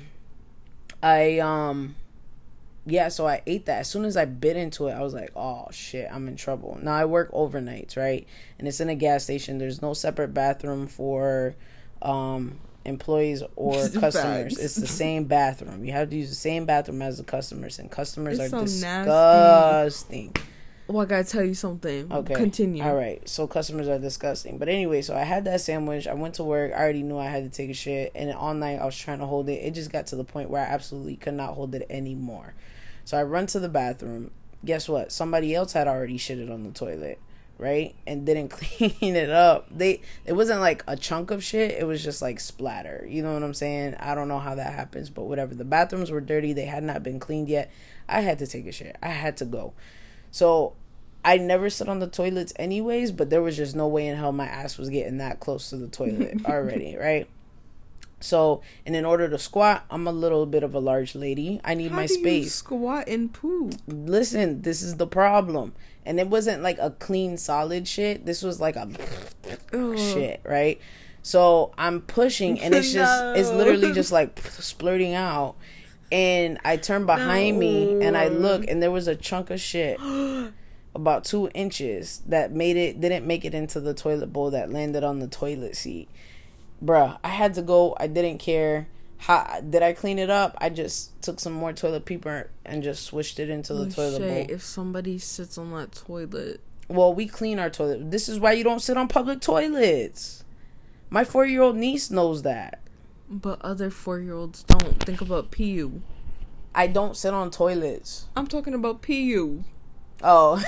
I ate that. As soon as I bit into it, I was like, oh, shit, I'm in trouble. Now, I work overnights, right? And it's in a gas station. There's no separate bathroom for employees or customers. Facts. It's the same bathroom. You have to use the same bathroom as the customers, and customers are so disgusting. Nasty. Well, I gotta tell you something. Okay. Continue. All right. So customers are disgusting. But anyway, so I had that sandwich. I went to work. I already knew I had to take a shit. And all night I was trying to hold it. It just got to the point where I absolutely could not hold it anymore. So I run to the bathroom. Guess what? Somebody else had already shitted on the toilet, right? And didn't clean it up. It wasn't like a chunk of shit. It was just like splatter. You know what I'm saying? I don't know how that happens, but whatever. The bathrooms were dirty. They had not been cleaned yet. I had to take a shit. I had to go. So I never sit on the toilets anyways, but there was just no way in hell my ass was getting that close to the toilet already, right? So, and in order to squat, I'm a little bit of a large lady. I need my space. How do you squat and poop? Listen, this is the problem. And it wasn't like a clean, solid shit. This was like a shit, right? So I'm pushing, and it's literally just like splurting out. And I turn behind me, and I look, and there was a chunk of shit about 2 inches that didn't make it into the toilet bowl that landed on the toilet seat. Bruh, I had to go. I didn't care. How did I clean it up? I just took some more toilet paper and just swished it into the toilet bowl. If somebody sits on that toilet, Well, we clean our toilet. This is why you don't sit on public toilets. My 4-year-old niece knows that. But other 4-year-olds don't. Think about PU. I don't sit on toilets. I'm talking about PU. Oh.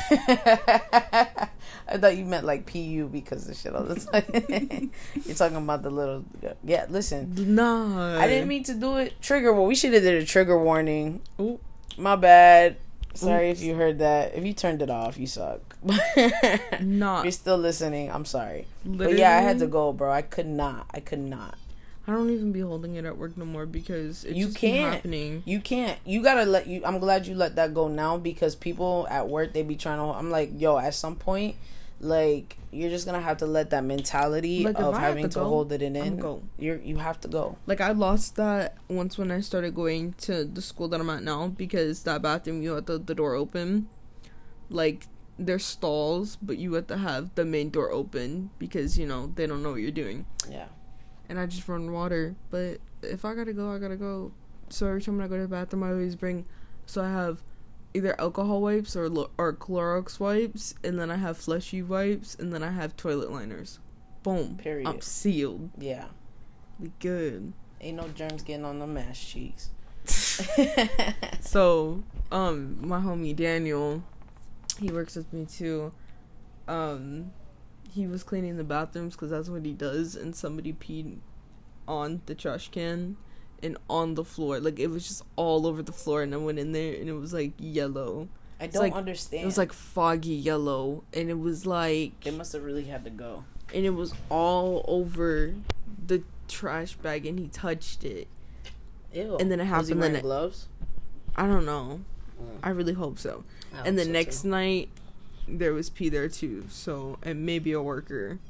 I thought you meant like PU because of shit all the time. You're talking about the little... Yeah, listen. Nah. I didn't mean to do it. We should have did a trigger warning. Ooh. My bad. Sorry Oops. if you heard that. If you turned it off, you suck. Nah. If you're still listening, I'm sorry. Literally, But yeah, I had to go, bro. I could not. I don't even be holding it at work no more because it's You just can't. happening. You can't. You gotta let you. I'm glad you let that go now because people at work, they be trying to. I'm like, yo, at some point, like, you're just gonna have to let that mentality Like, of if I have having to to go, hold it in. I'm go. You have to go. Like, I lost that once when I started going to the school that I'm at now because that bathroom, you have the door open. Like, there's stalls, but you have to have the main door open because, you know, they don't know what you're doing. Yeah. And I just run water. But if I gotta go, I gotta go. So every time I go to the bathroom, I always bring... So I have either alcohol wipes or Clorox wipes. And then I have fleshy wipes. And then I have toilet liners. Boom. Period. I'm sealed. Yeah. We good. Ain't no germs getting on them ass cheeks. So, my homie Daniel, he works with me too. He was cleaning the bathrooms because that's what he does, and somebody peed on the trash can and on the floor. Like, it was just all over the floor, and I went in there and it was like yellow. I don't understand. It was like foggy yellow, and it was like... They must have really had to go. And it was all over the trash bag, and he touched it. Ew. And then it happened. Was he wearing gloves? I don't know. I really hope so. And the next night, there was pee there too. So, and maybe a worker.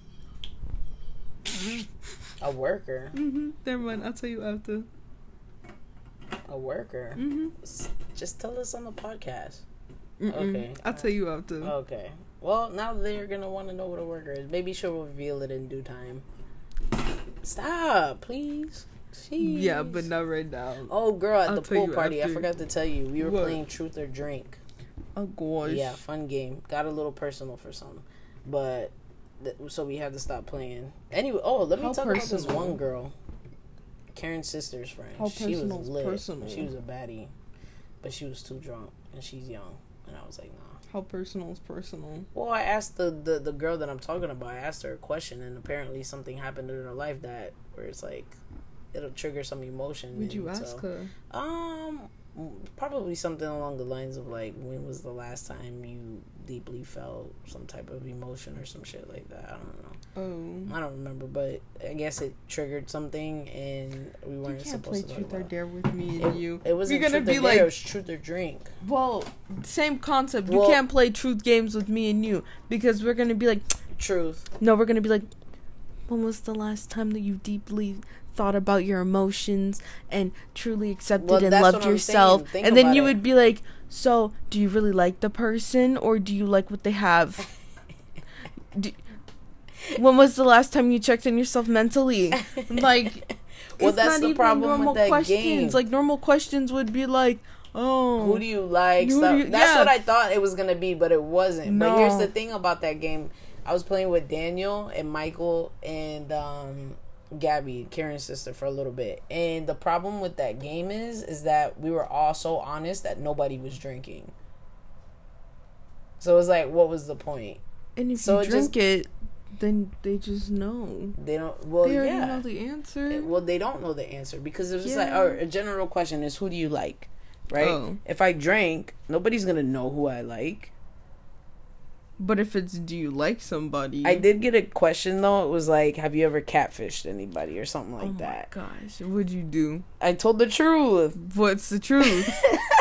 A worker? Mm-hmm. Never mind. I'll tell you after. A worker? Mm-hmm. Just tell us on the podcast. Mm-mm. Okay. I'll tell you after. Okay. Well, now they're going to want to know what a worker is. Maybe she'll reveal it in due time. Stop, please. Jeez. Yeah, but not right now. Oh, girl, at I'll the tell pool you party, after. I forgot to tell you. We were What? playing Truth or Drink. Oh, gosh. Yeah, fun game. Got a little personal for some. But, so we had to stop playing. Anyway, let me How talk about this personal? one girl. Karen's sister's friend. How She was personal is lit. personal? She was a baddie. But she was too drunk. And she's young. And I was like, nah. How personal is personal? Well, I asked the girl that I'm talking about, I asked her a question, and apparently something happened in her life where it's like, it'll trigger some emotion. Would you ask her? Probably something along the lines of like, when was the last time you deeply felt some type of emotion or some shit like that? I don't know. Oh. I don't remember, but I guess it triggered something, and we weren't supposed to Truth or talk about Dare with me and you. it. It wasn't You're gonna Truth be or like, Dare, it was Truth or Drink. well, same concept. You Well- can't play truth games with me and you because we're gonna be like, Truth. no, we're gonna be like, when was the last time that you deeply thought about your emotions and truly accepted Well, and that's loved what I'm yourself? saying. Think And then about you it. would be like, so do you really like the person or do you like what they have? When was the last time you checked on yourself mentally? Like, Well, it's that's not the even problem normal with that questions. game. Like, normal questions would be like, oh, Who do you like? Who do Stuff. you- That's yeah. what I thought it was gonna be, but it wasn't. No. But here's the thing about that game. I was playing with Daniel and Michael and Gabby, Karen's sister, for a little bit. And the problem with that game is that we were all so honest that nobody was drinking. So it was like, what was the point? and if So you it drink it, then they just know. They don't. Well, They already yeah. know the answer. Well, they don't know the answer because it was just Yeah. like, or a general question is, who do you like? Right? Oh. If I drank, nobody's gonna know who I like. But if it's, do you like somebody? I did get a question though. It was like, have you ever catfished anybody or something like oh that? my gosh, what'd you do? I told the truth. What's the truth?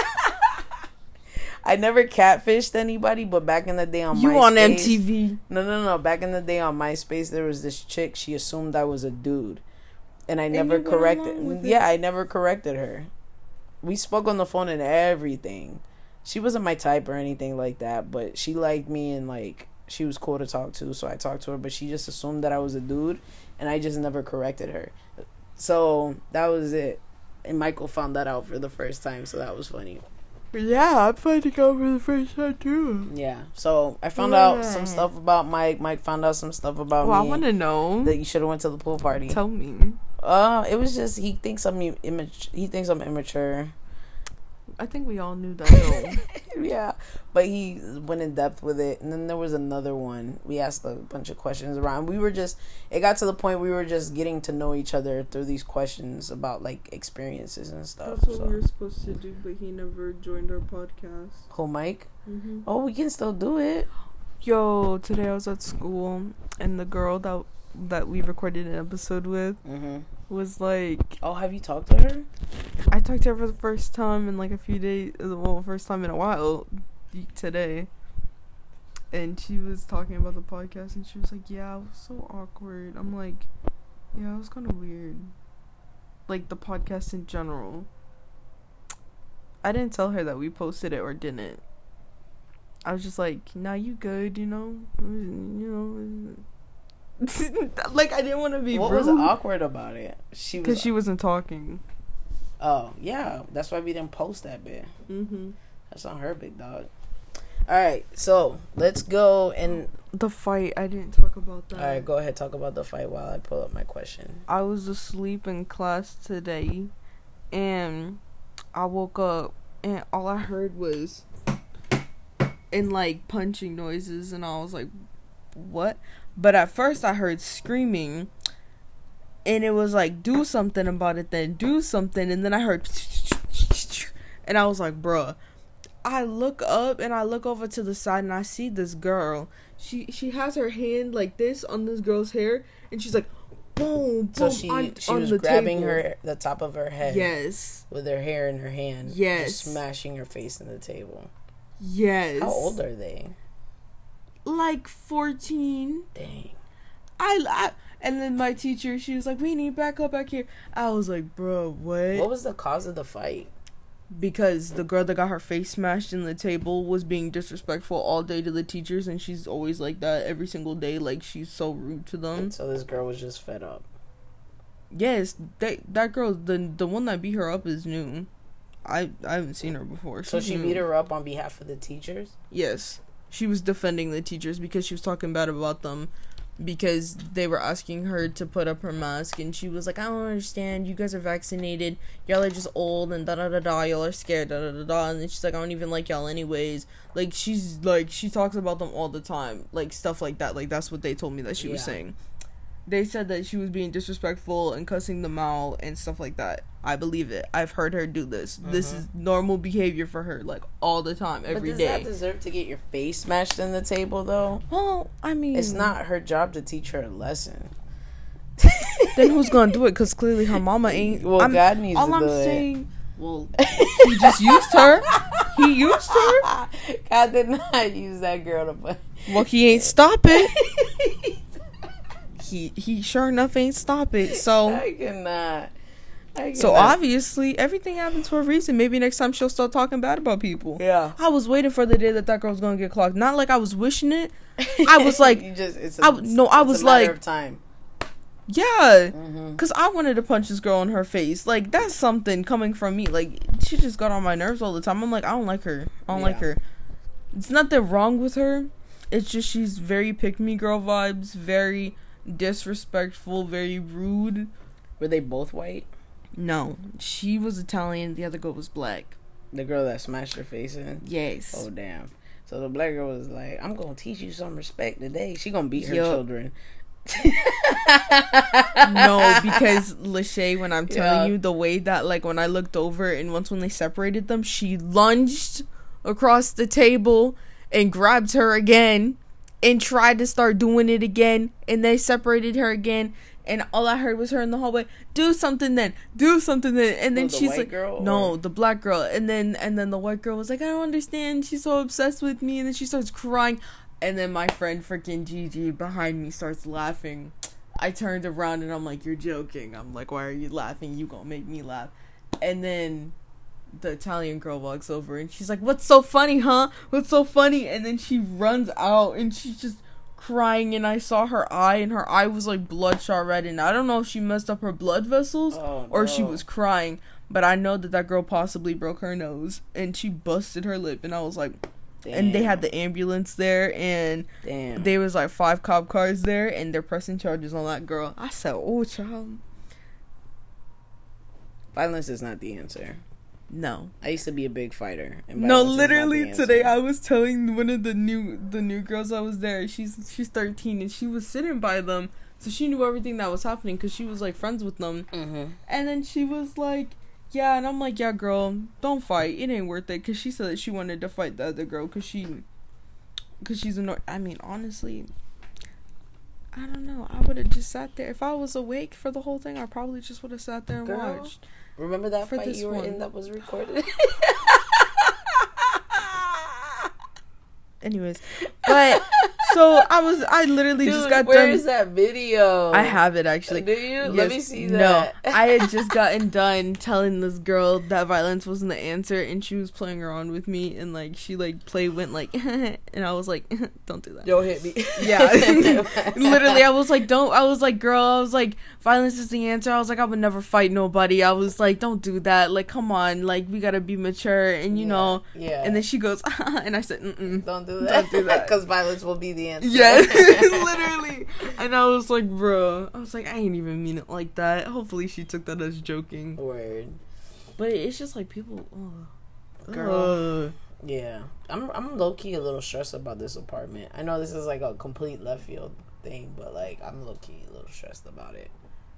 I never catfished anybody, but back in the day on You MySpace, on MTV? No. Back in the day on MySpace, there was this chick. She assumed I was a dude, and I never you went corrected. along with it? Yeah, I never corrected her. We spoke on the phone and everything. She wasn't my type or anything like that, but she liked me and like she was cool to talk to, so I talked to her. But she just assumed that I was a dude, and I just never corrected her. So that was it. And Michael found that out for the first time, so that was funny. Yeah, I'm finding out for the first time too. Yeah. So I found out some stuff about Mike. Mike found out some stuff about me. I want to know that you should have went to the pool party. Tell me. It was just he thinks I'm immature. I think we all knew that though. Yeah, but he went in depth with it. And then there was another one. We asked a bunch of questions around. It got to the point we were just getting to know each other through these questions about like experiences and stuff. That's what we were supposed to do, but he never joined our podcast. Who, Mike? Mm-hmm. Oh, we can still do it. Yo, today I was at school and the girl that we recorded an episode with was like... Oh, have you talked to her? I talked to her for the first time in like a few days. Well, first time in a while today. And she was talking about the podcast and she was like, yeah, it was so awkward. I'm like, yeah, it was kind of weird. Like the podcast in general. I didn't tell her that we posted it or didn't. I was just like, nah, you good, you know? Like, I didn't want to be rude. What was awkward about it? Because she wasn't talking. Oh, yeah. That's why we didn't post that bit. Mm-hmm. That's on her, big dog. Alright, so let's go and... The fight, I didn't talk about that. Alright, go ahead, talk about the fight while I pull up my question. I was asleep in class today, and I woke up, and all I heard was... and like punching noises, and I was like, what? But at first I heard screaming, and it was like, do something about it, then do something, and then I heard and I was like, bruh. I look up and I look over to the side and I see this girl. She has her hand like this on this girl's hair, and she's like, boom, boom. So she was grabbing the top of her head. Yes. With her hair in her hand. Yes. Just smashing her face in the table. Yes. How old are they? Like 14. Dang. And then my teacher, she was like, we need back up back here. I was like, bro, what? What was the cause of the fight? Because the girl that got her face smashed in the table was being disrespectful all day to the teachers, and she's always like that every single day. Like, she's so rude to them. So this girl was just fed up. Yes, that girl, the one that beat her up is new. I haven't seen her before. So she beat her up on behalf of the teachers? Yes. She was defending the teachers because she was talking bad about them because they were asking her to put up her mask, and she was like, I don't understand, you guys are vaccinated, y'all are just old, and da-da-da-da, y'all are scared, da-da-da-da, and then she's like, I don't even like y'all anyways. Like, she's like, she talks about them all the time, like, stuff like that. Like, that's what they told me that she was saying. They said that she was being disrespectful and cussing them out and stuff like that. I believe it. I've heard her do this. Mm-hmm. This is normal behavior for her, like, all the time, every day. But does that deserve to get your face smashed in the table, though? Well, I mean... It's not her job to teach her a lesson. Then who's gonna do it? Because clearly her mama ain't... Well, God needs to do it. All I'm saying... Well, he just used her. He used her. God did not use that girl to put... Well, he ain't stop it. He sure enough ain't stop it. So I cannot. So obviously everything happens for a reason. Maybe next time she'll start talking bad about people. Yeah. I was waiting for the day that girl was gonna get clocked. Not like I was wishing it. I was like, I was like, of time. Yeah, because I wanted to punch this girl in her face. Like, that's something coming from me. Like, she just got on my nerves all the time. I'm like, I don't like her. I don't like her. It's nothing wrong with her. It's just she's very pick-me girl vibes, very disrespectful, very rude. Were they both white? No. She was Italian. The other girl was black. The girl that smashed her face in? Yes. Oh, damn. So the black girl was like, I'm going to teach you some respect today. She going to beat her children. No, because Lachey, when I'm telling you the way that, like, when I looked over and once when they separated them, she lunged across the table and grabbed her again and tried to start doing it again, and they separated her again, and all I heard was her in the hallway, do something then, and then she's like, no, the black girl, and then the white girl was like, I don't understand, she's so obsessed with me, and then she starts crying. And then my friend freaking Gigi behind me starts laughing. I turned around and I'm like, you're joking. I'm like, why are you laughing? You gonna make me laugh. And then the Italian girl walks over and she's like, what's so funny, huh? What's so funny? And then she runs out and she's just crying, and I saw her eye, and her eye was like bloodshot red, and I don't know if she messed up her blood vessels or she was crying. but I know that girl possibly broke her nose, and she busted her lip, and I was like, and they had the ambulance there, and there was like 5 cop cars there, and they're pressing charges on that girl. I said, oh, child. Violence is not the answer. No. I used to be a big fighter. And no, literally today I was telling one of the new girls I was there. She's 13, and she was sitting by them, so she knew everything that was happening because she was like friends with them. Mm-hmm. And then she was like, yeah, and I'm like, yeah, girl, don't fight. It ain't worth it, because she said that she wanted to fight the other girl because she's annoyed. I mean, honestly, I don't know. I would have just sat there. If I was awake for the whole thing, I probably just would have sat there and watched. Remember that fight you were in that was recorded? Anyways, but so I literally just got done. Where is that video? I have it actually. Do you? Yes. Let me see that. No, I had just gotten done telling this girl that violence wasn't the answer, and she was playing around with me, and like she like went like, and I was like, don't do that. Don't hit me. Yeah, literally, I was like, don't. I was like, girl, I was like, violence is the answer. I was like, I would never fight nobody. I was like, don't do that. Like, come on, like we gotta be mature, and you know. Yeah. And then she goes, and I said, don't do that. Don't do that. Because violence will be the answer. Yeah, literally. And I was like, bro, I was like, I ain't even mean it like that. Hopefully she took that as joking. Word. But it's just like people, girl. Yeah. I'm low-key a little stressed about this apartment. I know this is like a complete left field thing, but like I'm low-key a little stressed about it.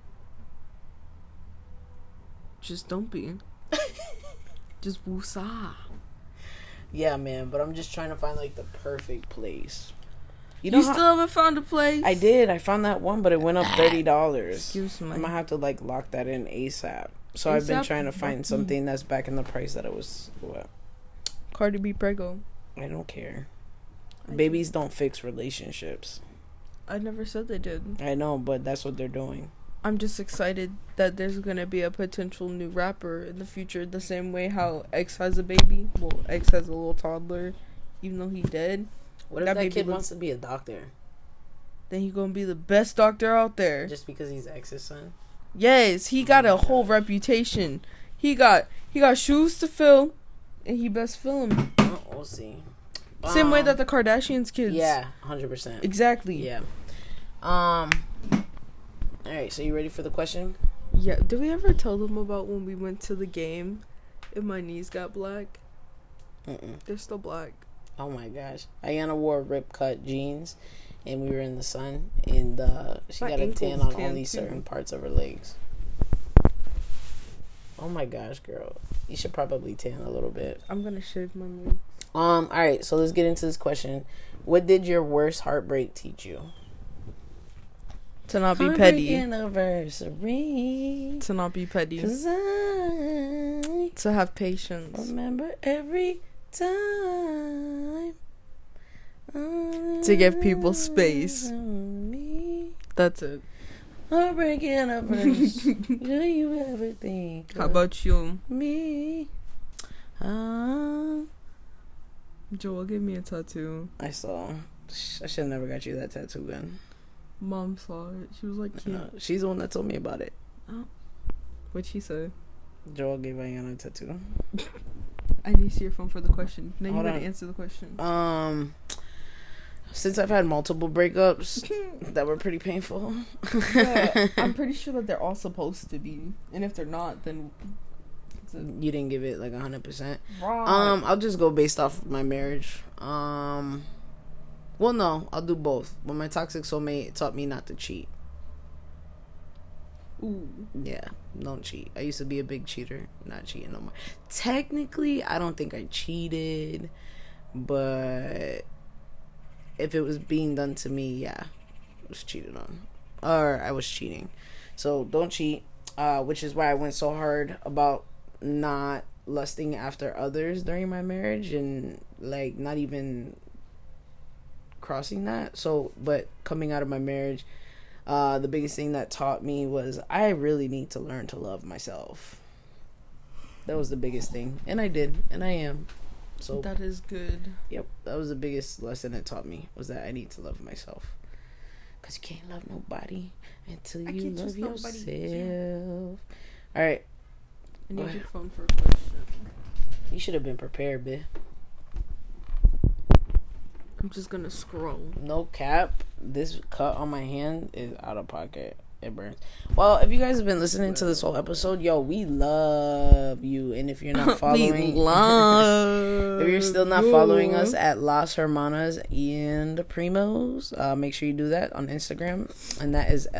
Just don't be. Just woosah. Yeah, man, but I'm just trying to find like the perfect place. You still haven't found a place? I did. I found that one, but it went up $30. Excuse me. I'm gonna have to like lock that in ASAP. So I've been trying to find something that's back in the price that it was. What? Cardi B prego. I don't care. Babies don't fix relationships. I never said they did. I know, but that's what they're doing. I'm just excited that there's gonna be a potential new rapper in the future, the same way how X has a baby. Well, X has a little toddler, even though he dead. What if that kid wants to be a doctor? Then he gonna be the best doctor out there. Just because he's X's son? Yes, he got a whole reputation. He got shoes to fill, and he best fill them. Oh, we'll see. Same way that the Kardashians kids. Yeah, 100%. Exactly. Yeah. Alright, so you ready for the question? Yeah. Did we ever tell them about when we went to the game and my knees got black? They're still black. Oh my gosh. Ayana wore rip cut jeans and we were in the sun and she got a tan on only certain parts of her legs. Oh my gosh, girl. You should probably tan a little bit. I'm gonna shave my legs. Alright, so let's get into this question. What did your worst heartbreak teach you? To not be petty. Anniversary. To not be petty. 'Cause I to have patience. Remember every time. To give people space. That's it. Heartbreak anniversary. Do you ever think? How about you? Me. Joel gave me a tattoo. I saw. I should have never got you that tattoo gun. Mom saw it. She was like, cute. She's the one that told me about it. Oh. What'd she say? Joel gave Ayana a tattoo. I need to see your phone for the question. Now you gotta answer the question. Since I've had multiple breakups that were pretty painful. Yeah, I'm pretty sure that they're all supposed to be. And if they're not, then you didn't give it like 100%. Right. I'll just go based off of my marriage. Well, no, I'll do both. When my toxic soulmate taught me not to cheat. Ooh. Yeah, don't cheat. I used to be a big cheater. Not cheating no more. Technically, I don't think I cheated, but if it was being done to me, yeah, it was cheated on, or I was cheating. So don't cheat. Which is why I went so hard about not lusting after others during my marriage and like not even crossing that. So, but coming out of my marriage, the biggest thing that taught me was I really need to learn to love myself. That was the biggest thing, and I did, and I am. So that is good. Yep, that was the biggest lesson it taught me, was that I need to love myself. Cause you can't love nobody until you love yourself. Yeah. All right, I need your phone for a question. You should have been prepared, bitch. I'm just gonna scroll. No cap. This cut on my hand is out of pocket. It burns. Well, if you guys have been listening to this whole episode, yo, we love you. And if you're not following, we love if you're still not following us at Las Hermanas and Primos, make sure you do that on Instagram, and that is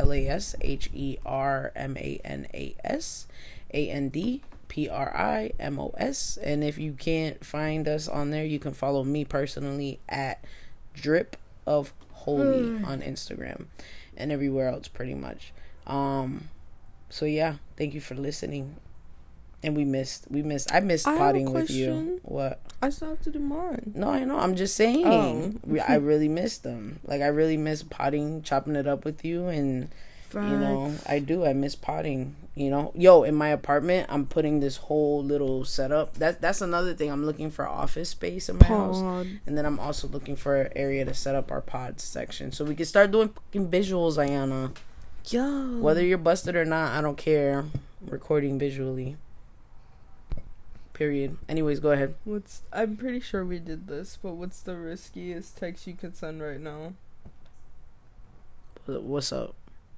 LASHERMANASANDPRIMOS. And if you can't find us on there, you can follow me personally at Drip of Holy on Instagram and everywhere else pretty much. So yeah, thank you for listening. And I missed potting with you. What? I still have to do mine. No, I know. I'm just saying. I really missed them. Like, I really miss potting, chopping it up with you, and Facts. you know, I do. I miss potting. You know, yo, in my apartment, I'm putting this whole little setup. That's another thing. I'm looking for office space in my house, and then I'm also looking for an area to set up our pods section, so we can start doing fucking visuals, Ayana. Yo, Whether you're busted or not, I don't care. Recording visually. Period. Anyways, go ahead. I'm pretty sure we did this, but what's the riskiest text you could send right now? What's up?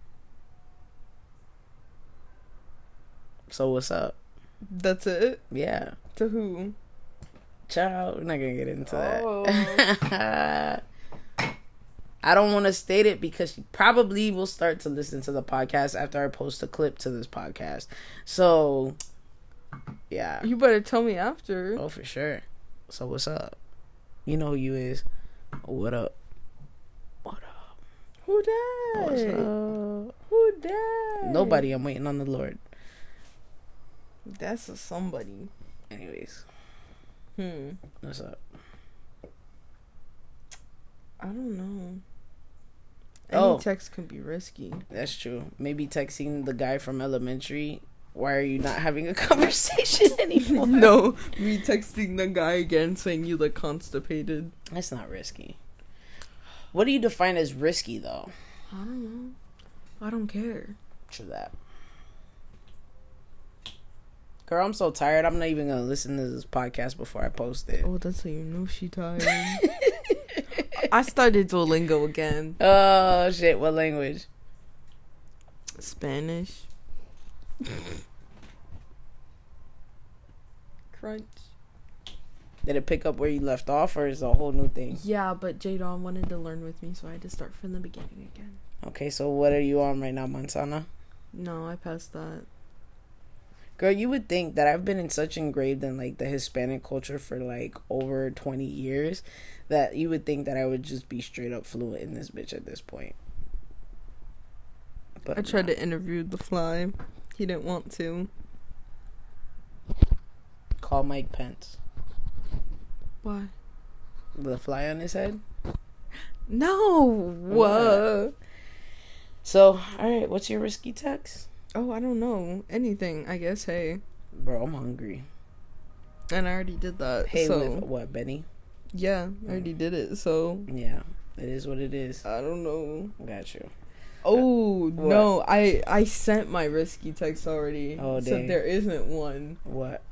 So what's up? That's it? Yeah. To who? Ciao. We're not gonna get into that. I don't want to state it because she probably will start to listen to the podcast after I post a clip to this podcast. So, yeah. You better tell me after. Oh, for sure. So what's up? You know who you is. What up? What up? Who that? What's up? Who that? Nobody. I'm waiting on the Lord. That's a somebody. Anyways. What's up? I don't know. Oh. Any text can be risky. That's true. Maybe texting the guy from elementary. Why are you not having a conversation anymore? No, me texting the guy again saying you look constipated. That's not risky. What do you define as risky, though? I don't know. I don't care. True that. Girl, I'm so tired. I'm not even going to listen to this podcast before I post it. Oh, that's how you know she tired. I started Duolingo again. Oh, shit. What language? Spanish. Crunch. Did it pick up where you left off, or is it a whole new thing? Yeah, but Jadon wanted to learn with me, so I had to start from the beginning again. Okay, so what are you on right now, Montana? No, I passed that. Girl, you would think that I've been such engraved in, like, the Hispanic culture for, like, over 20 years that you would think that I would just be straight up fluent in this bitch at this point. But I tried to interview the fly. He didn't want to. Call Mike Pence. Why? The fly on his head? No! What? So, alright, what's your risky text? Oh, I don't know. Anything, I guess. Hey. Bro, I'm hungry. And I already did that. Hey, so. with what, Benny? Yeah, I already did it, so. Yeah, it is what it is. I don't know. Got you. Oh, no. I sent my risky text already. Oh, dang. So there isn't one. What?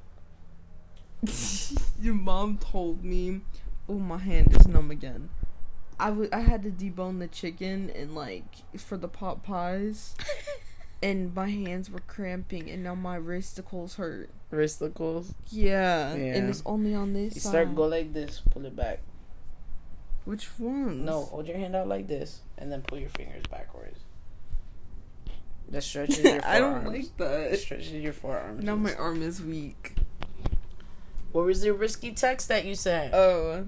Your mom told me. Oh, my hand is numb again. I had to debone the chicken and, like, for the pot pies. And my hands were cramping, and now my wristicles hurt. Wristicles? Yeah. And it's only on this you side. Go like this, pull it back. Which ones? No, hold your hand out like this, and then pull your fingers backwards. That stretches your forearms. I don't like that. It stretches your forearms. Now my arm is weak. What was the risky text that you sent? Oh.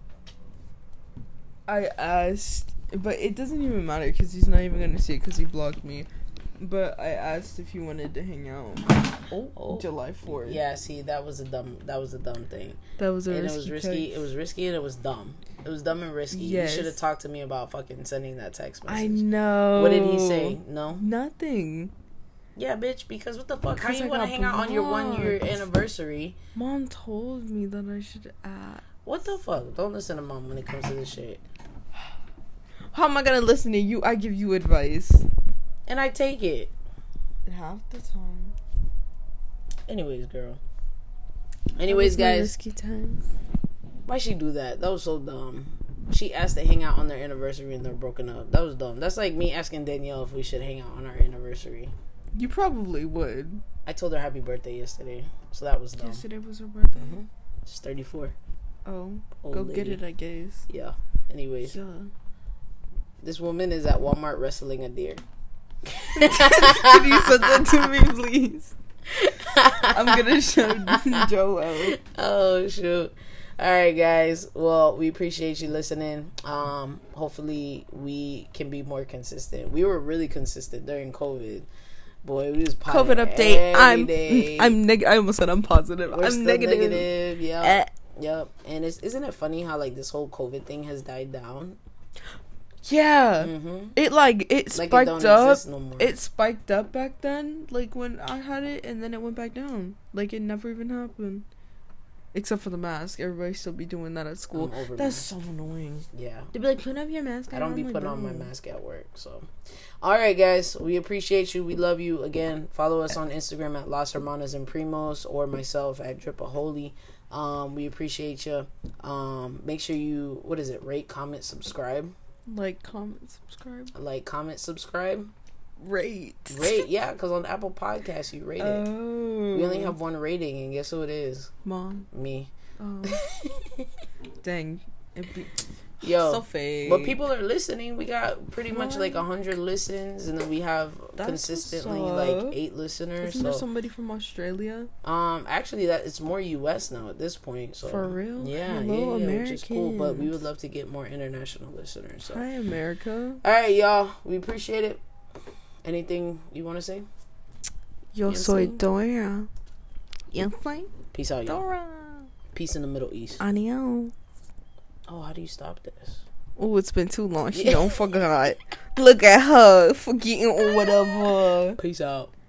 I asked, but it doesn't even matter because he's not even going to see it because he blocked me. But I asked if he wanted to hang out. Oh. July 4th. Yeah, see, that was a dumb thing. That was a and risky it was risky. text. It was risky and it was dumb. It was dumb and risky. Yes. You should have talked to me about fucking sending that text message. I know. What did he say? No? Nothing. Yeah, bitch, because what the fuck? How Because you I want to got hang out on your 1 year blocked. anniversary? Mom told me that I should ask. What the fuck? Don't listen to mom when it comes to this shit. How am I going to listen to you? I give you advice. And I take it. Half the time. Anyways, girl. Anyways, guys. Risky times. Why she do that? That was so dumb. She asked to hang out on their anniversary and they're broken up. That was dumb. That's like me asking Danielle if we should hang out on our anniversary. You probably would. I told her happy birthday yesterday, so that was dumb. Yesterday was her birthday. Mm-hmm. She's 34. Oh, Old go lady. get it, I guess. Yeah. Anyways, Yeah. this woman is at Walmart wrestling a deer. Can you send that to me, please? I'm gonna show Joel. Oh shoot. Alright guys, well we appreciate you listening. Hopefully we can be more consistent. We were really consistent during COVID. Boy, we was COVID update. day. I almost said I'm positive. We're I'm still negative. Yep. Yep. And isn't it funny how like this whole COVID thing has died down? Yeah. Mm-hmm. It Like spiked don't up. exist no more. It spiked up back then, like when I had it, and then it went back down. Like it never even happened. Except for the mask. Everybody still be doing that at school. Over That's so annoying. Yeah. They'd be like, put up your mask. I don't be I'm like, putting on my "Bro." mask at work. So, all right, guys, we appreciate you. We love you. Again, follow us on Instagram at Las Hermanas and Primos or myself at Dripaholi. We appreciate you. Make sure you rate, comment, subscribe. Like, comment, subscribe. Like, comment, subscribe. Rate. Yeah, because on Apple Podcasts you rate it. Oh. We only have one rating, and guess who it is? Mom. Me. Oh. Dang. Yo, so fake. but people are listening. We got pretty much like 100 listens, and then we have That's consistently what's up. like 8 listeners. Isn't there somebody from Australia? Actually, that it's more U.S. now at this point. So For real? yeah, Hello, which is cool. But we would Americans. love to get more international listeners. So. Hi, America. All right, y'all. We appreciate it. Anything you want to say? Yo Yes, soy sir. Dora. Yo soy Peace out, y'all. Dora. Peace in the Middle East. Adios. Oh, how do you stop this? Oh, it's been too long. She don't forgot. Look at her forgetting or whatever. Peace out.